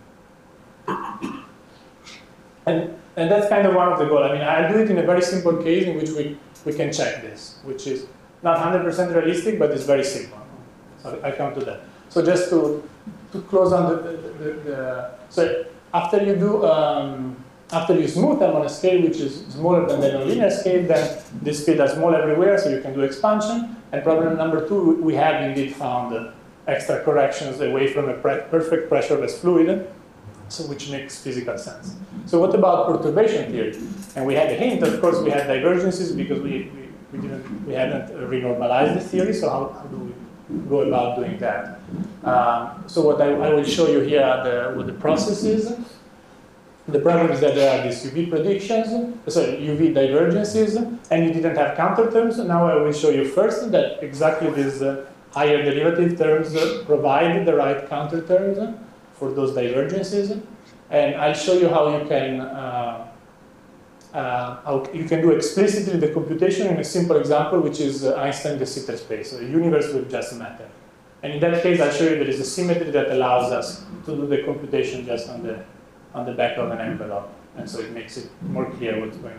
And, and that's kind of one of the goals. I mean, I'll do it in a very simple case in which we, we can check this, which is not one hundred percent realistic, but it's very simple. So I come to that. So just to, to close on the, the, the, the so after you do, um, after you smooth them on a scale which is smaller than the nonlinear scale, then these fields are small everywhere, so you can do expansion. And problem number two, we have indeed found uh, extra corrections away from a pre perfect pressureless fluid, so which makes physical sense. So what about perturbation theory? And we had a hint, of course, we had divergences because we, we, we, didn't, we hadn't renormalized the theory, so how, how do we go about doing that? Um, so what I, I will show you here are the, what the process is. The problem is that there are these U V predictions, sorry, U V divergences, and you didn't have counter terms. Now I will show you first that exactly these uh, higher derivative terms uh, provide the right counter terms for those divergences. And I'll show you how you can uh, uh, how you can do explicitly the computation in a simple example, which is uh, Einstein de Sitter space, so a universe with just matter. And in that case, I'll show you there is a symmetry that allows us to do the computation just on the on the back of an envelope, and so it makes it more clear what's going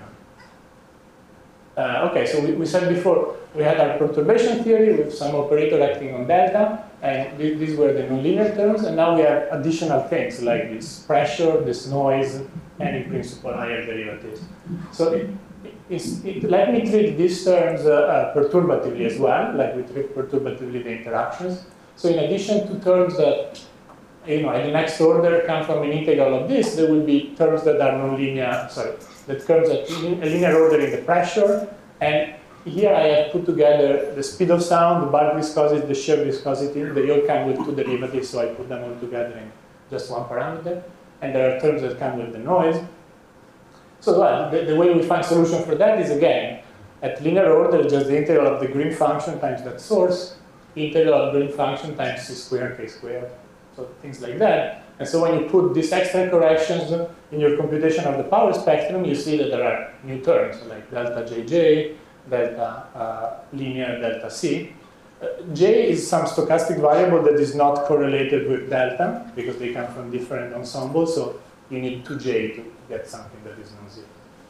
on. Uh, okay, so we, we said before, we had our perturbation theory with some operator acting on delta, and th these were the nonlinear terms, and now we have additional things like this pressure, this noise, and in principle higher derivatives. So it, it, it, let me treat these terms uh, uh, perturbatively as well, like we treat perturbatively the interactions. So in addition to terms that you know, in the next order come from an integral of this, there will be terms that are nonlinear, sorry, that comes at a linear order in the pressure. And here I have put together the speed of sound, the bulk viscosity, the shear viscosity. They all come with two derivatives, so I put them all together in just one parameter. And there are terms that come with the noise. So well, the, the way we find solution for that is, again, at linear order, just the integral of the Green function times that source, integral of Green function times c squared, k squared. So things like that. And so when you put these extra corrections in your computation of the power spectrum, you see that there are new terms like delta J J, delta uh, linear, delta C. Uh, J is some stochastic variable that is not correlated with delta because they come from different ensembles. So you need two J to get something that is non-zero.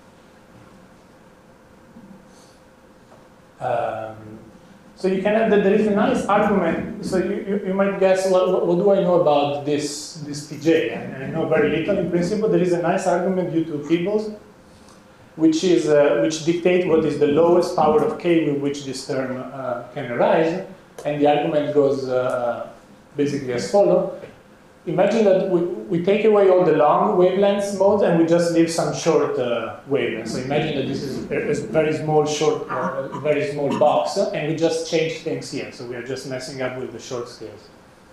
Um, So you can have that there is a nice argument. So you, you, you might guess, what, what, what do I know about this, this T J? I, I know very little in principle. There is a nice argument due to Peebles, which, is, uh, which dictates what is the lowest power of K with which this term uh, can arise. And the argument goes uh, basically as follows. Imagine that we, we take away all the long wavelengths modes and we just leave some short uh, wavelengths. So imagine that this is a, a very small short, uh, very small box, and we just change things here. So we are just messing up with the short scales.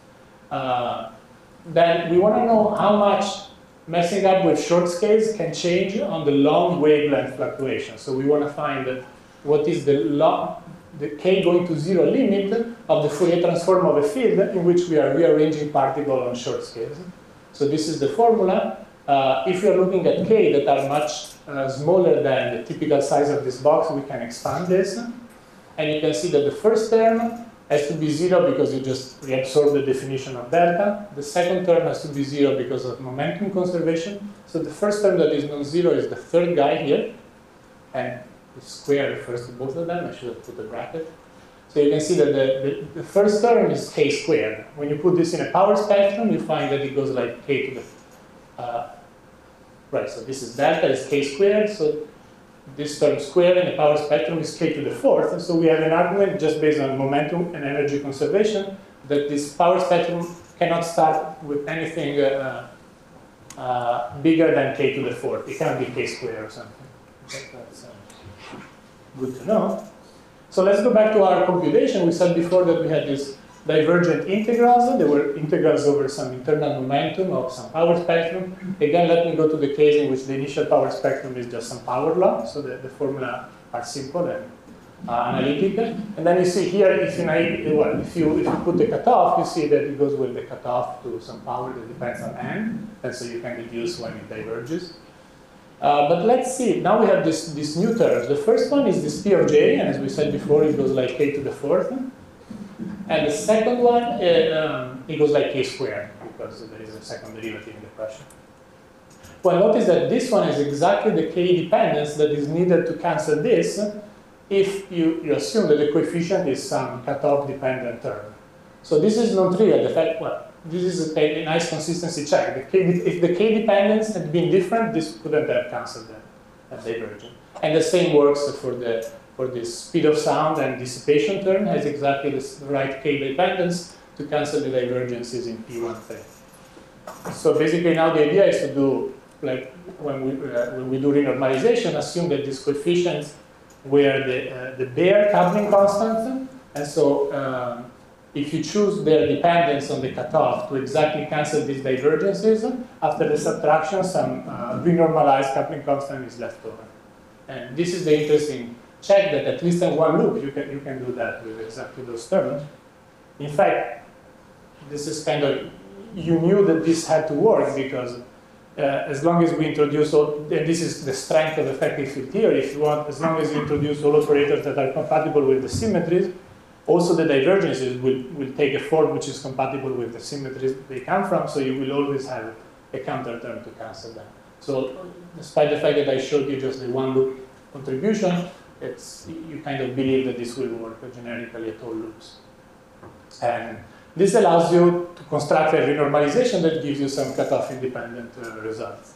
Uh, then we want to know how much messing up with short scales can change on the long wavelength fluctuation. So we want to find that what is the long, the k going to zero limit of the Fourier transform of a field in which we are rearranging particles on short scales. So this is the formula. Uh, if we are looking at k that are much uh, smaller than the typical size of this box, we can expand this. And you can see that the first term has to be zero because you just reabsorb the definition of delta. The second term has to be zero because of momentum conservation. So the first term that is non-zero is the third guy here. And the square refers to both of them. I should have put a bracket. So you can see that the, the, the first term is k squared. When you put this in a power spectrum, you find that it goes like k to the... Uh, right, so this is delta is k squared. So this term squared in the power spectrum is k to the fourth. And so we have an argument just based on momentum and energy conservation that this power spectrum cannot start with anything uh, uh, bigger than k to the fourth. It cannot be k squared or something. That's, uh, good to know. So let's go back to our computation. We said before that we had these divergent integrals. They were integrals over some internal momentum of some power spectrum. Again, let me go to the case in which the initial power spectrum is just some power law. So the, the formula are simple and uh, analytic. And then you see here, if you, well, if, you, if you put the cutoff, you see that it goes with the cutoff to some power that depends on n. And so you can reduce when it diverges. Uh, but let's see, now we have this, these new terms. The first one is this P of J, and as we said before, it goes like k to the fourth. And the second one, uh, um, it goes like k squared, because there is a second derivative in the pressure. Well, notice that this one is exactly the k dependence that is needed to cancel this if you, you assume that the coefficient is some cutoff dependent term. So this is non-trivial. The fact, well, this is a, a nice consistency check. The K, if the K dependence had been different, this couldn't have cancelled that, that divergence. And the same works for the for the speed of sound and dissipation term, has exactly the right K dependence to cancel the divergences in P one three. So basically now the idea is to do, like when we, uh, when we do renormalization, assume that these coefficients were the, uh, the bare coupling constant, and so um, if you choose their dependence on the cutoff to exactly cancel these divergences, after the subtraction, some uh, renormalized coupling constant is left over. And this is the interesting check that at least in one loop you can, you can do that with exactly those terms. In fact, this is kind of, you knew that this had to work because uh, as long as we introduce all, and this is the strength of effective field theory, if you want, as long as you introduce all operators that are compatible with the symmetries, also the divergences will, will take a form which is compatible with the symmetries they come from, so you will always have a counter term to cancel them. So despite the fact that I showed you just the one loop contribution, it's, you kind of believe that this will work generically at all loops. And this allows you to construct a renormalization that gives you some cutoff independent uh, results.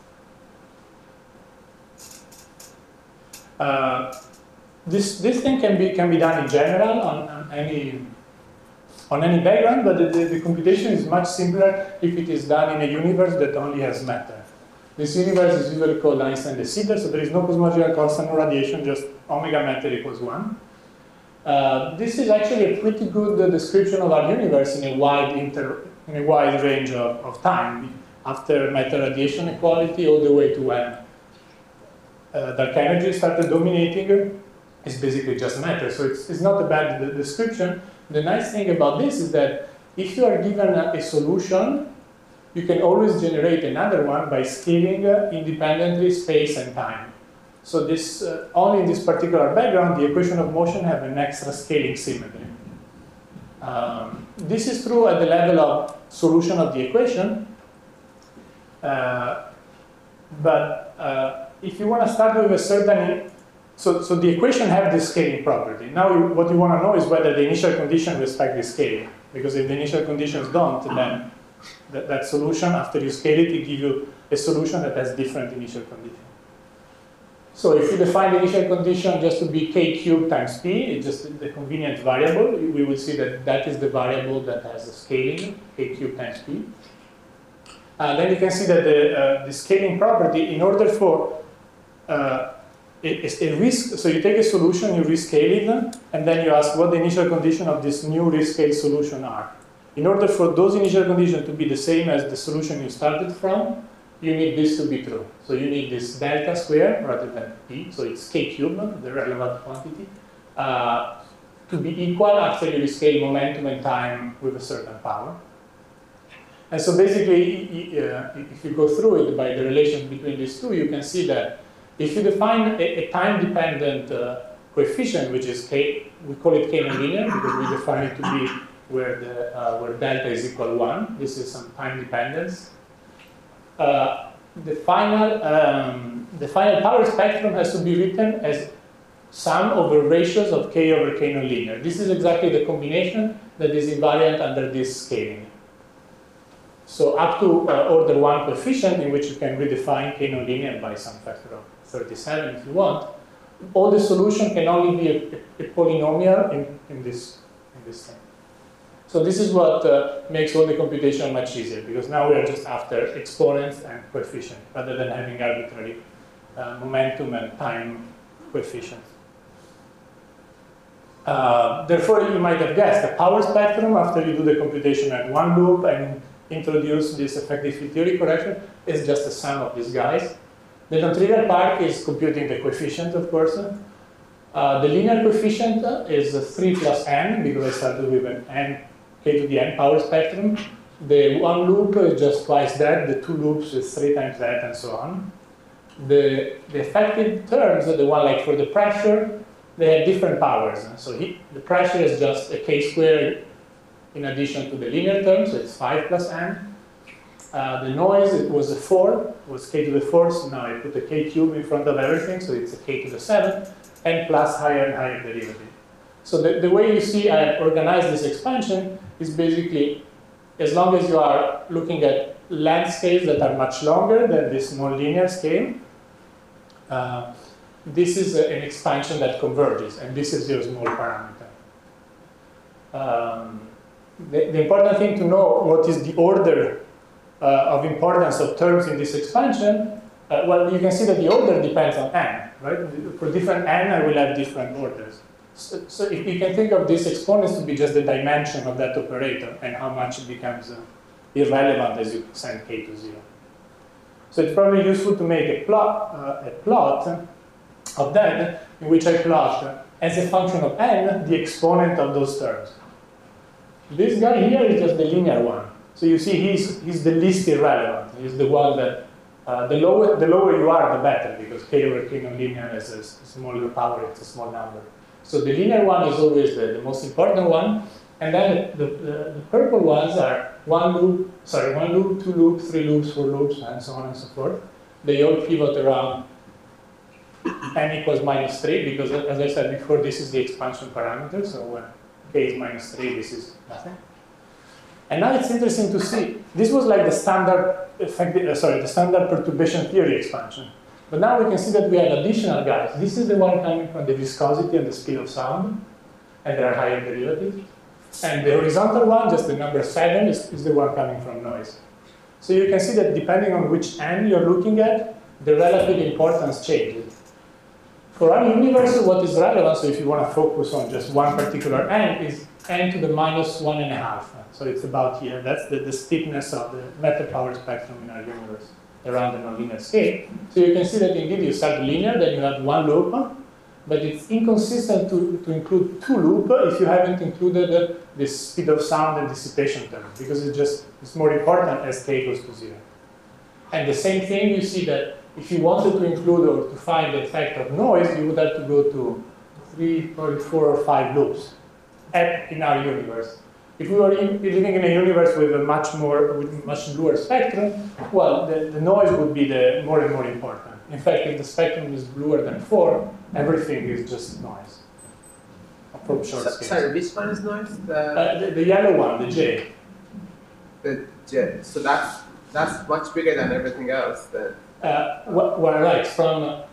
Uh, this, this thing can be, can be done in general on, on, any, on any background, but the, the, the computation is much simpler if it is done in a universe that only has matter. This universe is usually called Einstein de Sitter, so there is no cosmological constant, no radiation, just omega matter equals one. Uh, this is actually a pretty good uh, description of our universe in a wide inter in a wide range of, of time, after matter radiation equality all the way to when uh, dark energy started dominating. It's basically just matter, so it's, it's not a bad uh, description. The nice thing about this is that if you are given a, a solution, you can always generate another one by scaling uh, independently space and time. So this, uh, only in this particular background, the equation of motion have an extra scaling symmetry. Um, this is true at the level of solution of the equation, uh, but uh, if you want to start with a certain, so, so the equation have this scaling property. Now you, what you want to know is whether the initial condition respect this scaling, because if the initial conditions don't, then that, that solution, after you scale it, it gives you a solution that has different initial conditions. So if you define the initial condition just to be k cubed times p, it's just the convenient variable, we will see that that is the variable that has the scaling, k cubed times p. Uh, then you can see that the, uh, the scaling property, in order for uh, a, a risk, so you take a solution, you rescale it, and then you ask what the initial condition of this new rescaled solution are. In order for those initial conditions to be the same as the solution you started from, you need this to be true. So you need this delta square rather than p, so it's k cubed, the relevant quantity, uh, to be equal after you rescale momentum and time with a certain power. And so basically, uh, if you go through it by the relation between these two, you can see that if you define a, a time-dependent uh, coefficient, which is k, we call it k nonlinear because we define it to be where, the, uh, where delta is equal to one. This is some time dependence. Uh, the final um, the final power spectrum has to be written as sum over ratios of k over k nonlinear. This is exactly the combination that is invariant under this scaling. So up to uh, order one coefficient, in which you can redefine k nonlinear by some factor of thirty-seven if you want, all the solution can only be a, a, a polynomial in, in this in this thing. So this is what uh, makes all the computation much easier, because now we are just after exponents and coefficients, rather than having arbitrary uh, momentum and time coefficients. Uh, therefore, you might have guessed, the power spectrum, after you do the computation at one loop and introduce this effective field theory correction, is just a sum of these guys. The non-trivial part is computing the coefficient, of course. Uh, the linear coefficient is three plus n, because I started with an n, k to the n power spectrum. The one loop is just twice that, the two loops is three times that, and so on. The, the effective terms, the one like for the pressure, they have different powers. So he, the pressure is just a k squared in addition to the linear term, so it's five plus n. Uh, the noise, it was a four, it was k to the fourth, so now I put a k cube in front of everything, so it's a k to the seventh, and plus higher and higher derivative. So the, the way you see I organize this expansion is basically as long as you are looking at length scales that are much longer than this non-linear scale, uh, this is a, an expansion that converges, and this is your small parameter. Um, the, the important thing to know what is the order uh, of importance of terms in this expansion. Uh, well, you can see that the order depends on n, right? For different n, I will have different orders. So, so if you can think of these exponents to be just the dimension of that operator and how much it becomes uh, irrelevant as you send k to zero. So it's probably useful to make a plot, uh, a plot of that in which I plot uh, as a function of n the exponent of those terms. This guy here is just the linear one. So you see he's, he's the least irrelevant. He's the one that, uh, the, lower, the lower you are, the better, because k over k nonlinear has a smaller power, it's a small number. So the linear one is always the, the most important one. And then the, the, the purple ones are one loop, sorry, one loop, two loops, three loops, four loops, and so on and so forth. They all pivot around n equals minus three, because as I said before, this is the expansion parameter. So when k is minus three, this is nothing. And now it's interesting to see, this was like the standard, effect, uh, sorry, the standard perturbation theory expansion. But now we can see that we have additional guys. This is the one coming from the viscosity and the speed of sound, and there are higher derivatives. And the horizontal one, just the number seven, is, is the one coming from noise. So you can see that depending on which n you're looking at, the relative importance changes. For our universe, what is relevant, so if you want to focus on just one particular n, is n to the minus one and a half. So it's about here. That's the, the steepness of the matter power spectrum in our universe around the nonlinear scale. So you can see that indeed you start linear, then you have one loop, but it's inconsistent to, to include two loops if you haven't included uh, the speed of sound and dissipation term, because it's just it's more important as k goes to zero. And the same thing, you see that if you wanted to include or to find the effect of noise, you would have to go to three, probably four or five loops at, in our universe. If we were in, living in a universe with a much more, with much bluer spectrum, well, the, the noise would be the more and more important. In fact, if the spectrum is bluer than four, everything is just noise from short So, scales. sorry, which one is noise? The, Uh, the, the yellow one, the J. the jet. So that's that's much bigger than everything else. Then. Uh, well, well, right, from uh,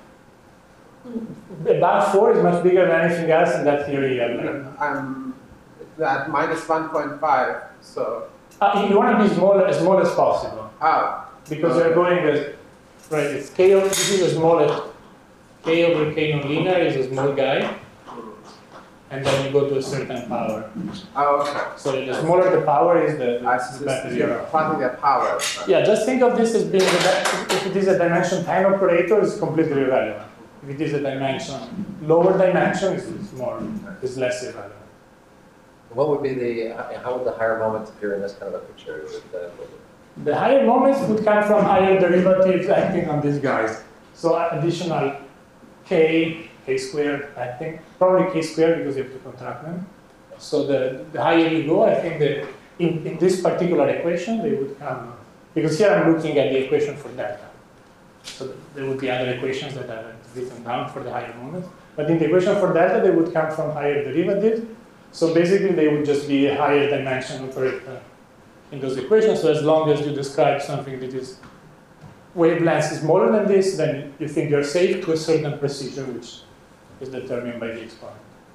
about four is much bigger than anything else in that theory. Uh, I'm at minus one point five. So uh, you want to be small, as small as possible, ah, because okay. you're going as, right, it's k over, this is the smallest, k over k nonlinear is a small guy, and then you go to a certain power. Oh, okay. So the smaller the power is, the, I the see. better you You're are. plotting their power. Yeah, just think of this as being, the, if it is a dimension ten operator, it's completely irrelevant. If it is a dimension, lower dimension, it's, it's more, it's less irrelevant. What would be the, how would the higher moments appear in this kind of a picture? Would, uh, would The higher moments would come from higher derivatives acting on these guys. So additional k, k squared acting, probably k squared because you have to contract them. So the, the higher you go, I think that in, in this particular equation, they would come, because here I'm looking at the equation for delta. So there would be other equations that are written down for the higher moments. But in the equation for delta, they would come from higher derivatives. So basically, they would just be a higher dimension operator in those equations. So as long as you describe something that is wavelengths smaller than this, then you think you're safe to a certain precision, which is determined by the exponent.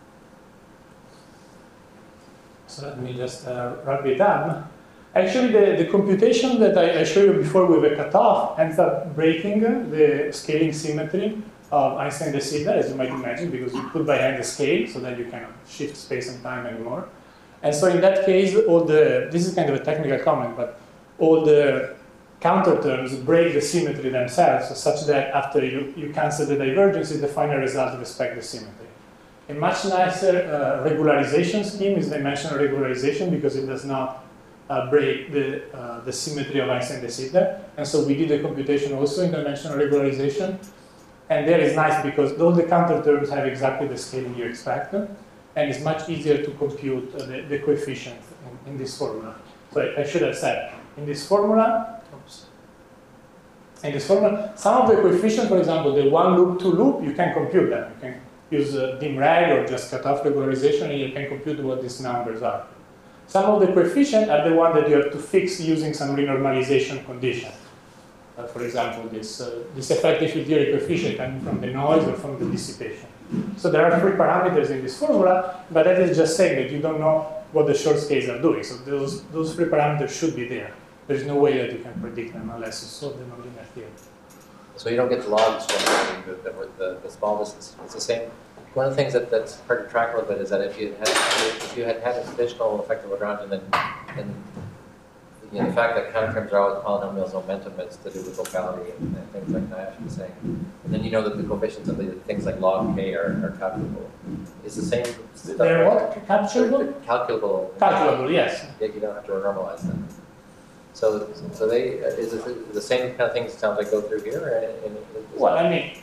So let me just uh, wrap it up. Actually, the, the computation that I, I showed you before with a cutoff ends up breaking the scaling symmetry of Einstein de Sitter, as you might imagine, because you put by hand the scale, so that you cannot shift space and time anymore. And so in that case, all the, this is kind of a technical comment, but all the counter terms break the symmetry themselves, such that after you, you cancel the divergences, the final result respects the symmetry. A much nicer uh, regularization scheme is dimensional regularization, because it does not uh, break the, uh, the symmetry of Einstein de Sitter. And so we did the computation also in dimensional regularization. And there is nice because all the counter terms have exactly the scaling you expect, and it's much easier to compute uh, the, the coefficient in, in this formula. So I, I should have said, in this formula, oops, in this formula, some of the coefficients, for example, the one loop, two loop, you can compute them. You can use uh, dim reg or just cutoff regularization, and you can compute what these numbers are. Some of the coefficients are the one that you have to fix using some renormalization condition. Uh, for example, this, uh, this effective field theory coefficient coming from the noise or from the dissipation. So there are three parameters in this formula, but that is just saying that you don't know what the short scales are doing. So those, those three parameters should be there. There's no way that you can predict them unless you solve the nonlinear theory. So you don't get the logs from the, the, the, the small distance. It's the same. One of the things that, that's hard to track a little bit is that if you had if you had had additional effective Lagrange, and then and you know, the fact that counterterms are always polynomials, momentum is to do with locality and, and things like that, you're saying. And then you know that the coefficients of the things like log k are, are calculable. It's the same stuff. They're what? Capturable? Calculable. Calculable, yes. Yeah, you don't have to normalize them. So, so they is it the same kind of things sounds like go through here? In, in, Well, I mean,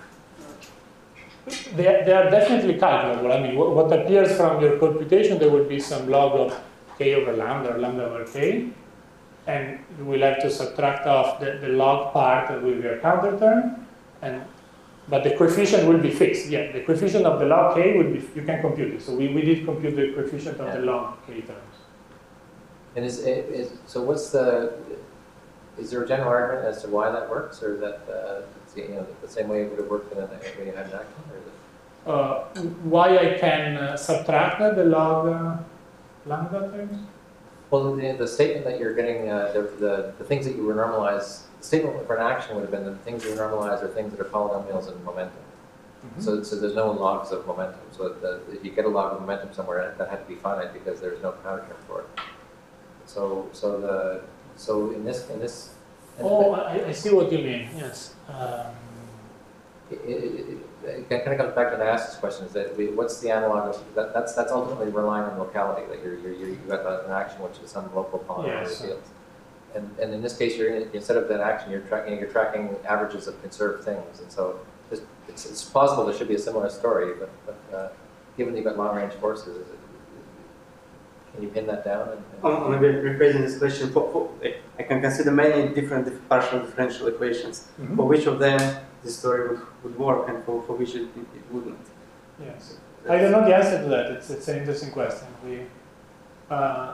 they are, they are definitely calculable. I mean, what, what appears from your computation, there will be some log of k over lambda or lambda over k, and you will have to subtract off the, the log part that will be a counter term, and but the coefficient will be fixed. Yeah, the coefficient of the log k will be, you can compute it. So we, we did compute the coefficient of Yeah. the log k terms. And is, is so? What's the? Is there a general argument as to why that works, or is that uh, you know the same way it would have worked in a, when you had an action? Or is it... Uh, why I can uh, subtract the log uh, lambda terms? Well, the, the statement that you're getting, uh, the, the the things that you would normalize, the statement for an action would have been the things you normalize are things that are polynomials in momentum. Mm-hmm. So, so there's no logs of momentum. So the, if you get a log of momentum somewhere, that had to be finite because there's no counterterm for it. So, so the so in this in this. Oh, I, I see what you mean. Yes. Um, it, it, it, it kind of comes back to the asked question: is that we, what's the analog of that? That's that's ultimately relying on locality. That you're you're you've got an action which is some local polynomial Yes. field. And and in this case, you're in, instead of that action, you're tracking you're tracking averages of conserved things. And so it's it's, it's plausible there should be a similar story, but but uh, given you've got long range forces, is it, can you pin that down? And, and Oh, maybe rephrasing this question, for, for, I can consider many different dif- partial differential equations. Mhm. For which of them this story would, would work, and for, for which it, it wouldn't? Yes. I don't know the answer to that. It's, it's an interesting question. We, uh,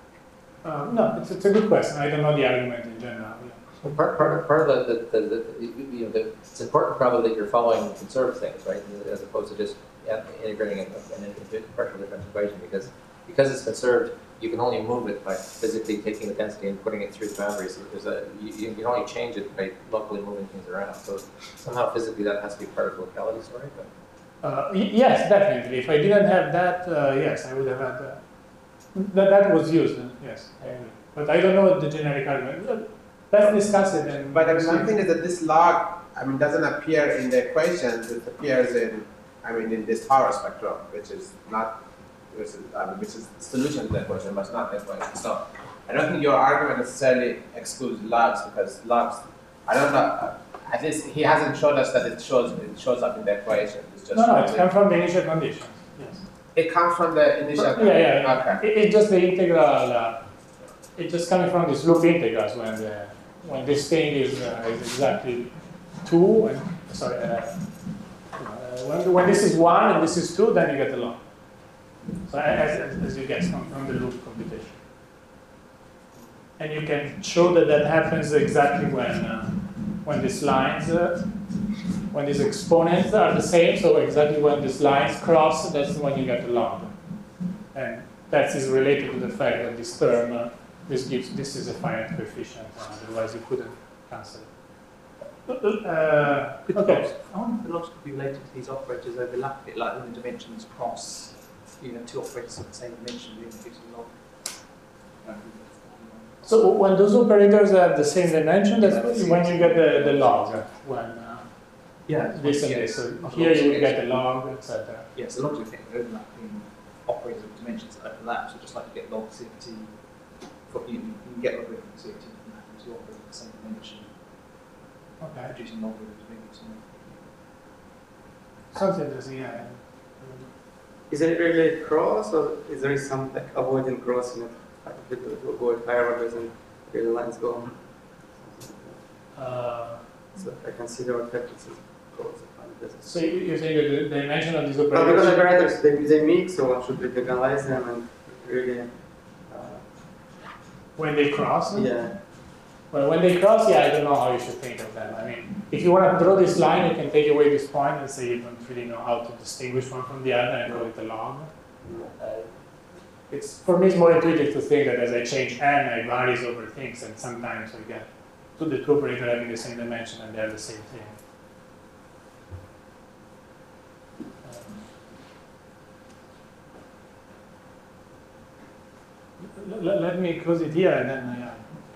uh, no, it's, it's a good question. I don't know the argument in general. Yeah. Well, part, part, part of the, the, the, the, you know, the, it's important probably that you're following conserved things, right, as opposed to just integrating an, an partial differential equation, because because it's conserved, you can only move it by physically taking the density and putting it through the boundary. So there's a, you, you can only change it by locally moving things around. So somehow physically that has to be part of the locality story. But Uh, y- yes, definitely. If I didn't have that, uh, yes, I would have had uh, that. That was used. Uh, yes, I agree. But I don't know the generic argument. Uh, Let's discuss it. And But I mean, one thing is that this log, I mean, doesn't appear in the equations. It appears in, I mean, in this power spectrum, which is not, which is, I mean, which is the solution to the equation, but it's not the equation. So I don't think your argument necessarily excludes logs, because logs, I don't know. uh, At least he hasn't showed us that it shows it shows up in the equation. It's just no, no, it comes from the initial conditions. Yes. It comes from the initial. Yeah, yeah. yeah. Okay. It, it's just the integral. Uh, it's just coming from these loop integrals when the when this thing is, uh, is exactly two. And, sorry. Uh, uh, when when this is one and this is two, then you get a log. So as, as, as you guess from, from the loop computation, and you can show that that happens exactly when. Uh, when these lines, uh, when these exponents are the same, so exactly when these lines cross, that's when you get a log. And that is related to the fact that this term, uh, this gives, this is a finite coefficient, uh, otherwise you couldn't cancel it. Uh, Could okay. I wonder if the logic could be related to these operators overlap a bit, like when the dimensions cross, you know, two operators of the same dimension, you know, gives a log. So when those operators have the same dimension, that's when you get the, the log. When uh, Yeah. this and this. So here you will get a log, et cetera. Yes, a lot of things overlapping operators of dimensions that overlap, so just like you get log C F T, for, you, you can get logarithm C F T from that, because you operate of the same dimension, Okay. producing logarithms maybe some. Sounds interesting, yeah. Is it really cross, or is there some like avoiding crossing it? Like to avoid higher orders and really lines go. Uh, So I consider what happens is cross. so you, you think that the dimension of these Well, because operators? operators they, they mix, so one should diagonalize them and really when they cross. Yeah. Well, when they cross, yeah, I don't know how you should think of them. I mean, if you want to draw this line, you can take away this point and say you don't really know how to distinguish one from the other and call it a log. Uh, it's, for me, it's more intuitive to think that as I change n, I varies over things, and sometimes I get to the two operator having the same dimension and they're the same thing. Um, let, let me close it here and then I, uh,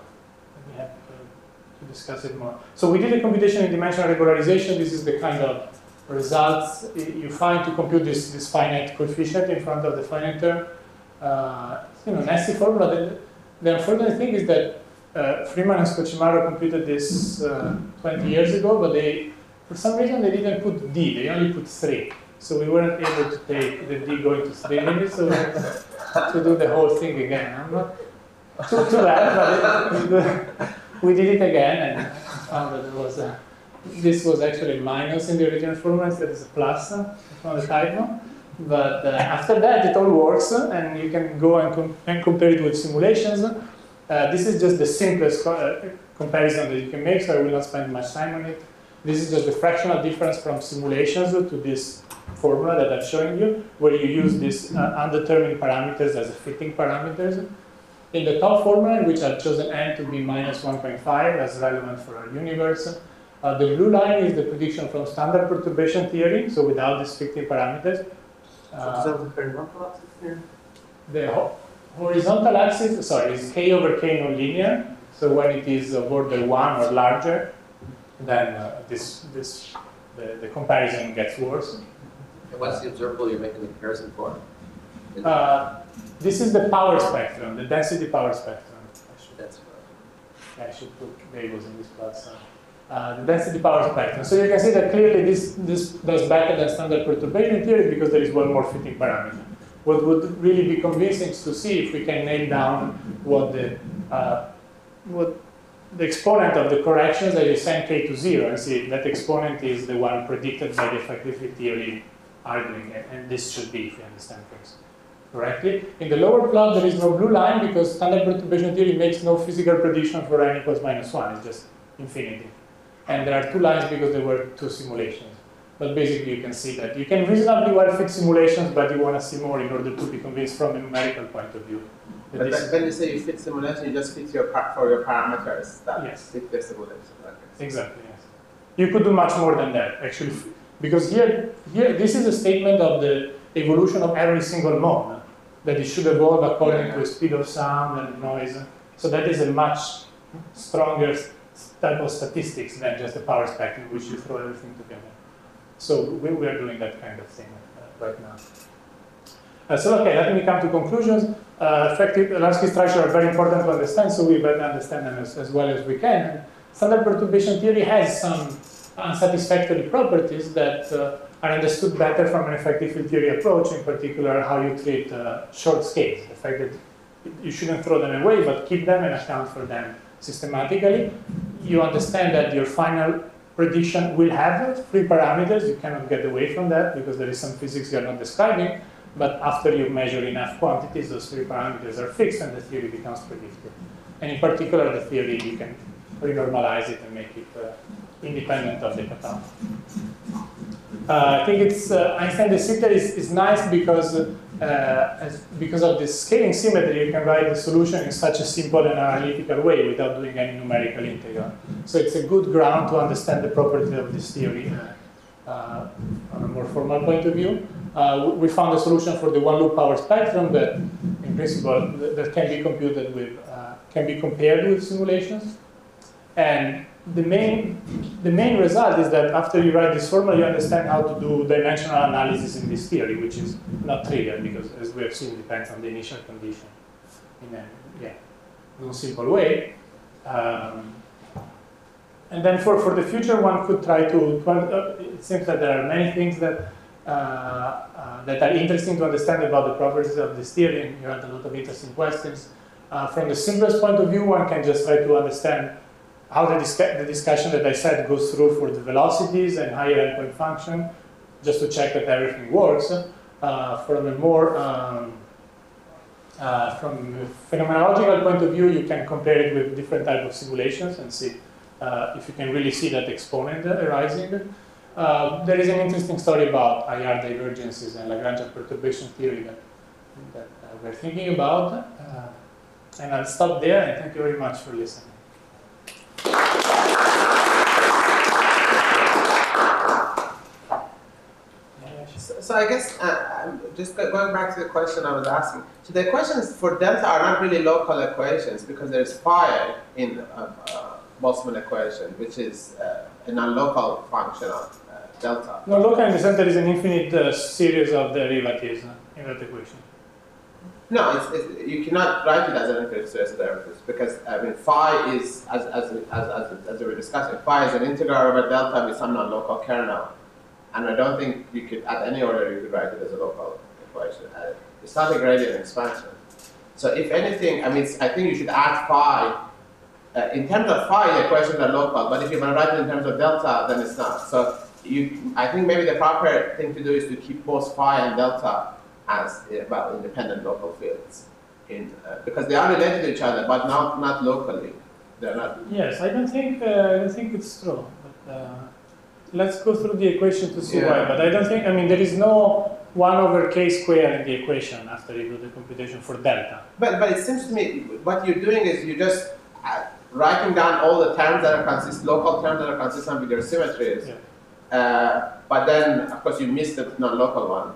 we have to, to discuss it more. So we did a computation in dimensional regularization. This is the kind of results you find to compute this, this finite coefficient in front of the finite term. Uh, you know, nasty formula. The, the unfortunate thing is that uh, Freeman and Scocimaro computed this uh, twenty years ago, but they, for some reason, they didn't put d. They only put three. So we weren't able to take the d going to three limits, so we had to do the whole thing again. I'm not too, too bad, but it, we did it again and found that there was a, this was actually a minus in the original formula, instead it's a plus from the typo. But uh, after that, it all works, uh, and you can go and, com and compare it with simulations. Uh, this is just the simplest co uh, comparison that you can make, so I will not spend much time on it. This is just the fractional difference from simulations to this formula that I'm showing you, where you use these uh, undetermined parameters as fitting parameters. In the top formula, in which I've chosen n to be minus one point five as relevant for our universe, uh, the blue line is the prediction from standard perturbation theory, so without these fitting parameters. Uh, So the horizontal axis here? the ho horizontal axis, sorry, is k over k nonlinear. So when it is of order one or larger, then uh, this this the, the comparison gets worse. And what's the observable you're making the comparison for? Uh, this is the power spectrum, the density power spectrum. I should, That's I should put labels in this class. Uh, uh, the density power spectrum. So you can see that clearly this, this does better than standard perturbation theory because there is one more fitting parameter. What would really be convincing is to see if we can nail down what the, uh, what the exponent of the corrections that you send k to zero, and see if that exponent is the one predicted by the effective field theory arguing, and, and this should be if you understand things correctly. In the lower plot, there is no blue line because standard perturbation theory makes no physical prediction for n equals minus one, it's just infinity. And there are two lines because there were two simulations. But basically you can see that you can reasonably well fit simulations, but you want to see more in order to be convinced from a numerical point of view. But when, when you say you fit simulation, you just fit your par for your parameters that yes. fit the simulation. Okay. Exactly, yes. You could do much more than that, actually. Because here, here this is a statement of the evolution of every single mode, that it should evolve according yeah. to the speed of sound and noise. So that is a much stronger type of statistics than just the power spectrum, in which you throw everything together. So we, we are doing that kind of thing uh, right now. Uh, so okay, let me come to conclusions. Uh, effective Lansky structures are very important to understand, so we better understand them as, as well as we can. And standard perturbation theory has some unsatisfactory properties that uh, are understood better from an effective field theory approach, in particular how you treat uh, short scales. The fact that you shouldn't throw them away, but keep them and account for them systematically. You understand that your final prediction will have three parameters. You cannot get away from that because there is some physics you're not describing. But after you measure enough quantities, those three parameters are fixed and the theory becomes predictive. And in particular, the theory, you can renormalize it and make it uh, independent of the cutoff. Uh, I think it's uh, Einstein de Sitter is, is nice because uh, as, because of this scaling symmetry, you can write the solution in such a simple and analytical way without doing any numerical integral. So it's a good ground to understand the property of this theory uh, uh, on a more formal point of view. Uh, we found a solution for the one-loop power spectrum that, in principle, that, that can be computed with, uh, can be compared with simulations. And the main, the main result is that after you write this formula, you understand how to do dimensional analysis in this theory, which is not trivial because, as we have seen, depends on the initial condition in a yeah, no simple way. Um, and then for, for the future, one could try to, to uh, it seems that there are many things that Uh, uh, that are interesting to understand about the properties of this theory, and you had a lot of interesting questions. Uh, from the simplest point of view, one can just try to understand how the, disca the discussion that I said goes through for the velocities and higher endpoint function, just to check that everything works. Uh, from a more um, Uh, from a phenomenological point of view, you can compare it with different types of simulations and see uh, if you can really see that exponent arising. Uh, there is an interesting story about I R divergences and Lagrangian perturbation theory that, that uh, we're thinking about. Uh, and I'll stop there, and thank you very much for listening. So, so I guess, uh, I'm just go- going back to the question I was asking. So the equations for delta are not really local equations because there's phi in uh, uh, Boltzmann equation, which is uh, a non-local function of uh, delta. No, local in the sense there is an infinite uh, series of derivatives uh, in that equation. No, it's, it's, you cannot write it as an infinite series of derivatives because I mean phi is, as as as as, as we were discussing, phi is an integral over delta with some non-local kernel, and I don't think you could at any order you could write it as a local equation. Uh, it's not a gradient expansion. So if anything, I mean, I think you should add phi. Uh, in terms of phi, the equations are local, but if you want to write it in terms of delta, then it's not. So you, I think maybe the proper thing to do is to keep both phi and delta as uh, well independent local fields, in, uh, because they are related to each other, but not not locally. They're not. Yes, I don't think uh, I don't think it's true. But, uh, let's go through the equation to see Yeah. why. But I don't think. I mean, there is no one over k squared in the equation after you do the computation for delta. But but it seems to me what you're doing is you're just uh, writing down all the terms that are consistent, local terms that are consistent with your symmetries. Yeah. Uh, but then of course you miss the non-local ones.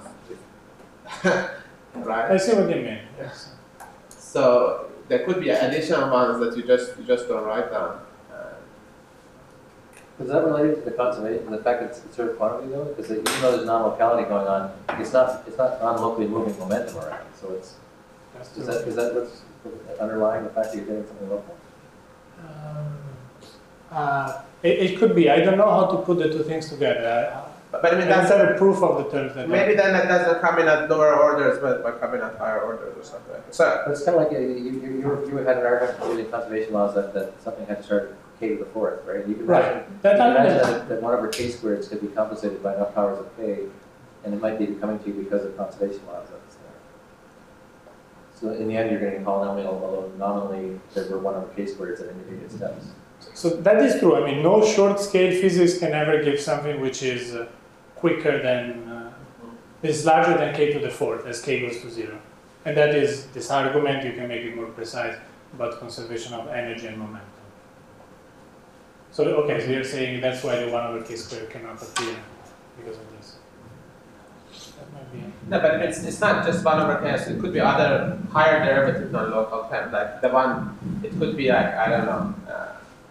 Right? I see what you mean. Yes. So there could be additional ones that you just you just don't write down. Uh, Is that related to the conservation, the fact that it's conserved quantity though? Because even though there's non-locality going on, it's not it's not non-locally moving momentum around. So it's That's is true. that is that what's underlying the fact that you're getting something local? Um, uh, it, it could be. I don't know how to put the two things together. I, but, but I mean I don't that's have a proof of the terms that. maybe then that doesn't come in at lower orders, but but come in at higher orders or something. So But it's kind of like uh, you you you, you had an argument using conservation laws that, that something had to start k to the fourth, right? You can Right. imagine, That you can argument- imagine that, that one over k squareds could be compensated by enough powers of k, and it might be coming to you because of conservation laws. That's there. So in the end, you're getting a polynomial, although nominally there were one over k squareds at intermediate steps. So that is true. I mean, no short-scale physics can ever give something which is uh, quicker than, uh, is larger than k to the fourth as k goes to zero. And that is this argument. You can make it more precise about conservation of energy and momentum. So, okay, so you're saying that's why the one over k squared cannot appear because of this. That might be. no, but it's it's not just one over k. So it could be other higher derivative non-local terms. Like the one, it could be like I don't know. Uh,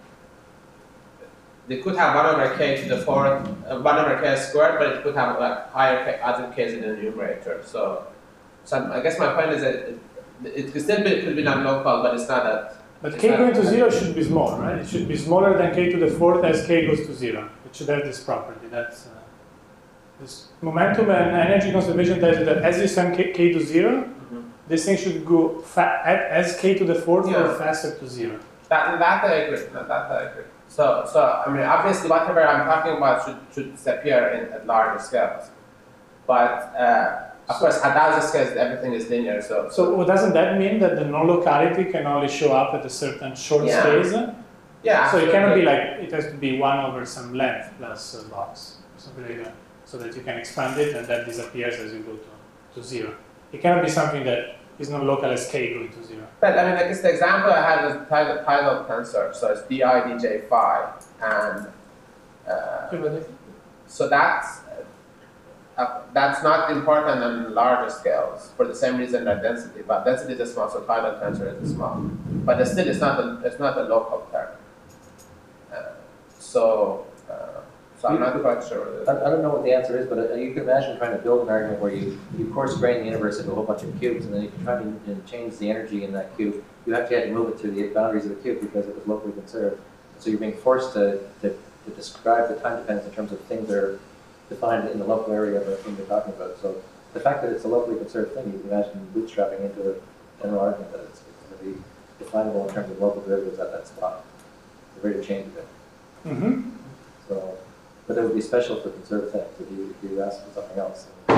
they could have one over k to the fourth, uh, one over k squared, but it could have like higher k, other k's in the numerator. So, so I guess my point is that it, it could still be it could be non-local, but it's not that. But it's k not- going to zero should be small, right? It should be smaller than k to the fourth as k goes to zero. It should have this property. That's uh, this momentum and energy conservation tells you that as you send k, k to zero, Mhm. this thing should go fa- at- as k to the fourth Yeah. or faster to zero. That, that I agree. That, that I agree. So, so I mean, obviously, whatever I'm talking about should, should disappear in, at larger scales. But uh, of course, at larger scales, everything is linear. So, So well, doesn't that mean that the non-locality can only show up at a certain short Yeah. space? yeah. So it cannot be absolutely. like, it has to be one over some length plus a box, or something like that. So that you can expand it and that disappears as you go to, to zero. It cannot be something that is non-local as k going to zero. But I mean, I guess the example I had was tidal, tidal tensor. So it's di dj phi, and uh, so that's uh, that's not important on larger scales for the same reason that density. But density is small, so tidal tensor is small. But it's still, it's not a, it's not a local term. Uh, so. Uh, So I'm not quite sure. I, I don't know what the answer is, but uh, you can imagine trying to build an argument where you, you coarse grain the universe into a whole bunch of cubes, and then you can try to uh, change the energy in that cube. You actually had to move it to the boundaries of the cube because it was locally conserved. So you're being forced to, to, to describe the time dependence in terms of things that are defined in the local area of the thing you're talking about. So the fact that it's a locally conserved thing, you can imagine bootstrapping into a general argument that it's, it's going to be definable in terms of local derivatives at that spot. The rate of change of it. Mm-hmm. So. But it would be special for conserved things if you, if you ask for something else.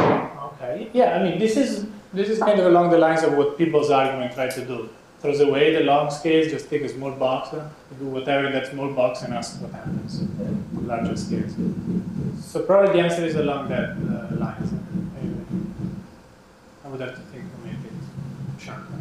Okay. Yeah, I mean, this is this is kind of along the lines of what people's argument tried to do. Throws away the long scales, just take a small box, uh, do whatever in that small box, and ask what happens on larger scales. So probably the answer is along that uh, lines. Anyway, I would have to think to make it sharper.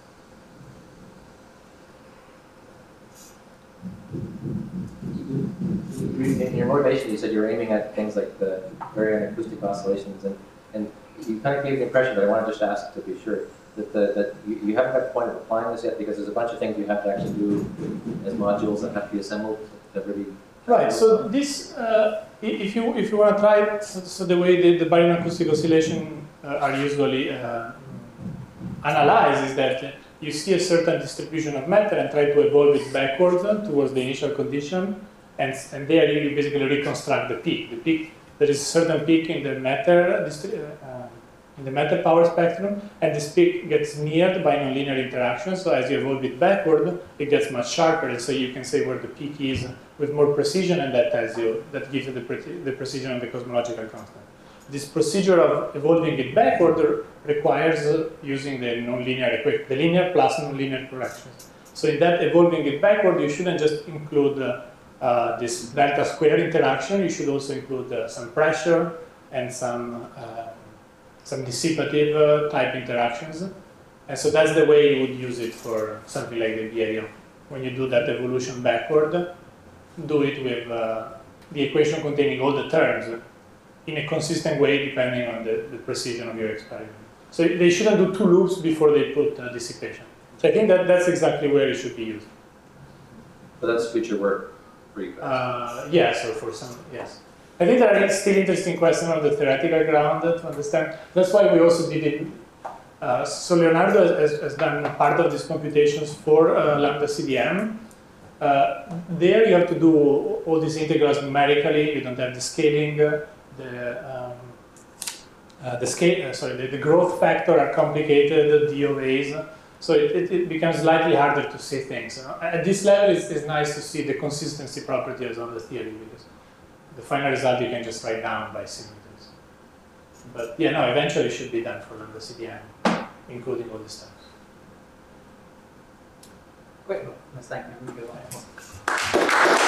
In your motivation, you said you were aiming at things like the variant acoustic oscillations, and, and you kind of gave the impression, but I want to just ask to be sure, that, the, that you, you haven't got the point of applying this yet, because there's a bunch of things you have to actually do as modules that have to be assembled to really... Right, so this, uh, if you if you want to try it, so, so the way the, the baryon acoustic oscillation uh, are usually uh, analyzed is that you see a certain distribution of matter and try to evolve it backwards uh, towards the initial condition, and, and there you basically reconstruct the peak. The peak, there is a certain peak in the matter, uh, in the matter power spectrum, and this peak gets neared by nonlinear interaction, so as you evolve it backward, it gets much sharper, and so you can say where the peak is with more precision, and that tells you, that gives you the, pre the precision of the cosmological constant. This procedure of evolving it backward requires uh, using the nonlinear equation, the linear plus nonlinear corrections. So in that evolving it backward, you shouldn't just include uh, uh, this delta square interaction, you should also include uh, some pressure and some, uh, some dissipative uh, type interactions. And so that's the way you would use it for something like the baryon. When you do that evolution backward, do it with uh, the equation containing all the terms in a consistent way depending on the, the precision of your experiment. So they shouldn't do two loops before they put uh, dissipation. So I think that that's exactly where it should be used. But that's future work for you guys. Uh, yeah, so for some, yes. I think there are still interesting questions on the theoretical ground to understand. That's why we also did it. Uh, so Leonardo has, has done part of these computations for uh, Lambda C D M. Uh, there you have to do all these integrals numerically. You don't have the scaling. Uh, the um, uh, the scale, uh, sorry, the, the growth factor are complicated, D O As. So it, it, it becomes slightly harder to see things. You know? At this level, it's, it's nice to see the consistency properties of the theory, because the final result you can just write down by symmetries. But yeah, no, eventually it should be done for Lambda C D M, including all this stuff. Great. Let's thank you.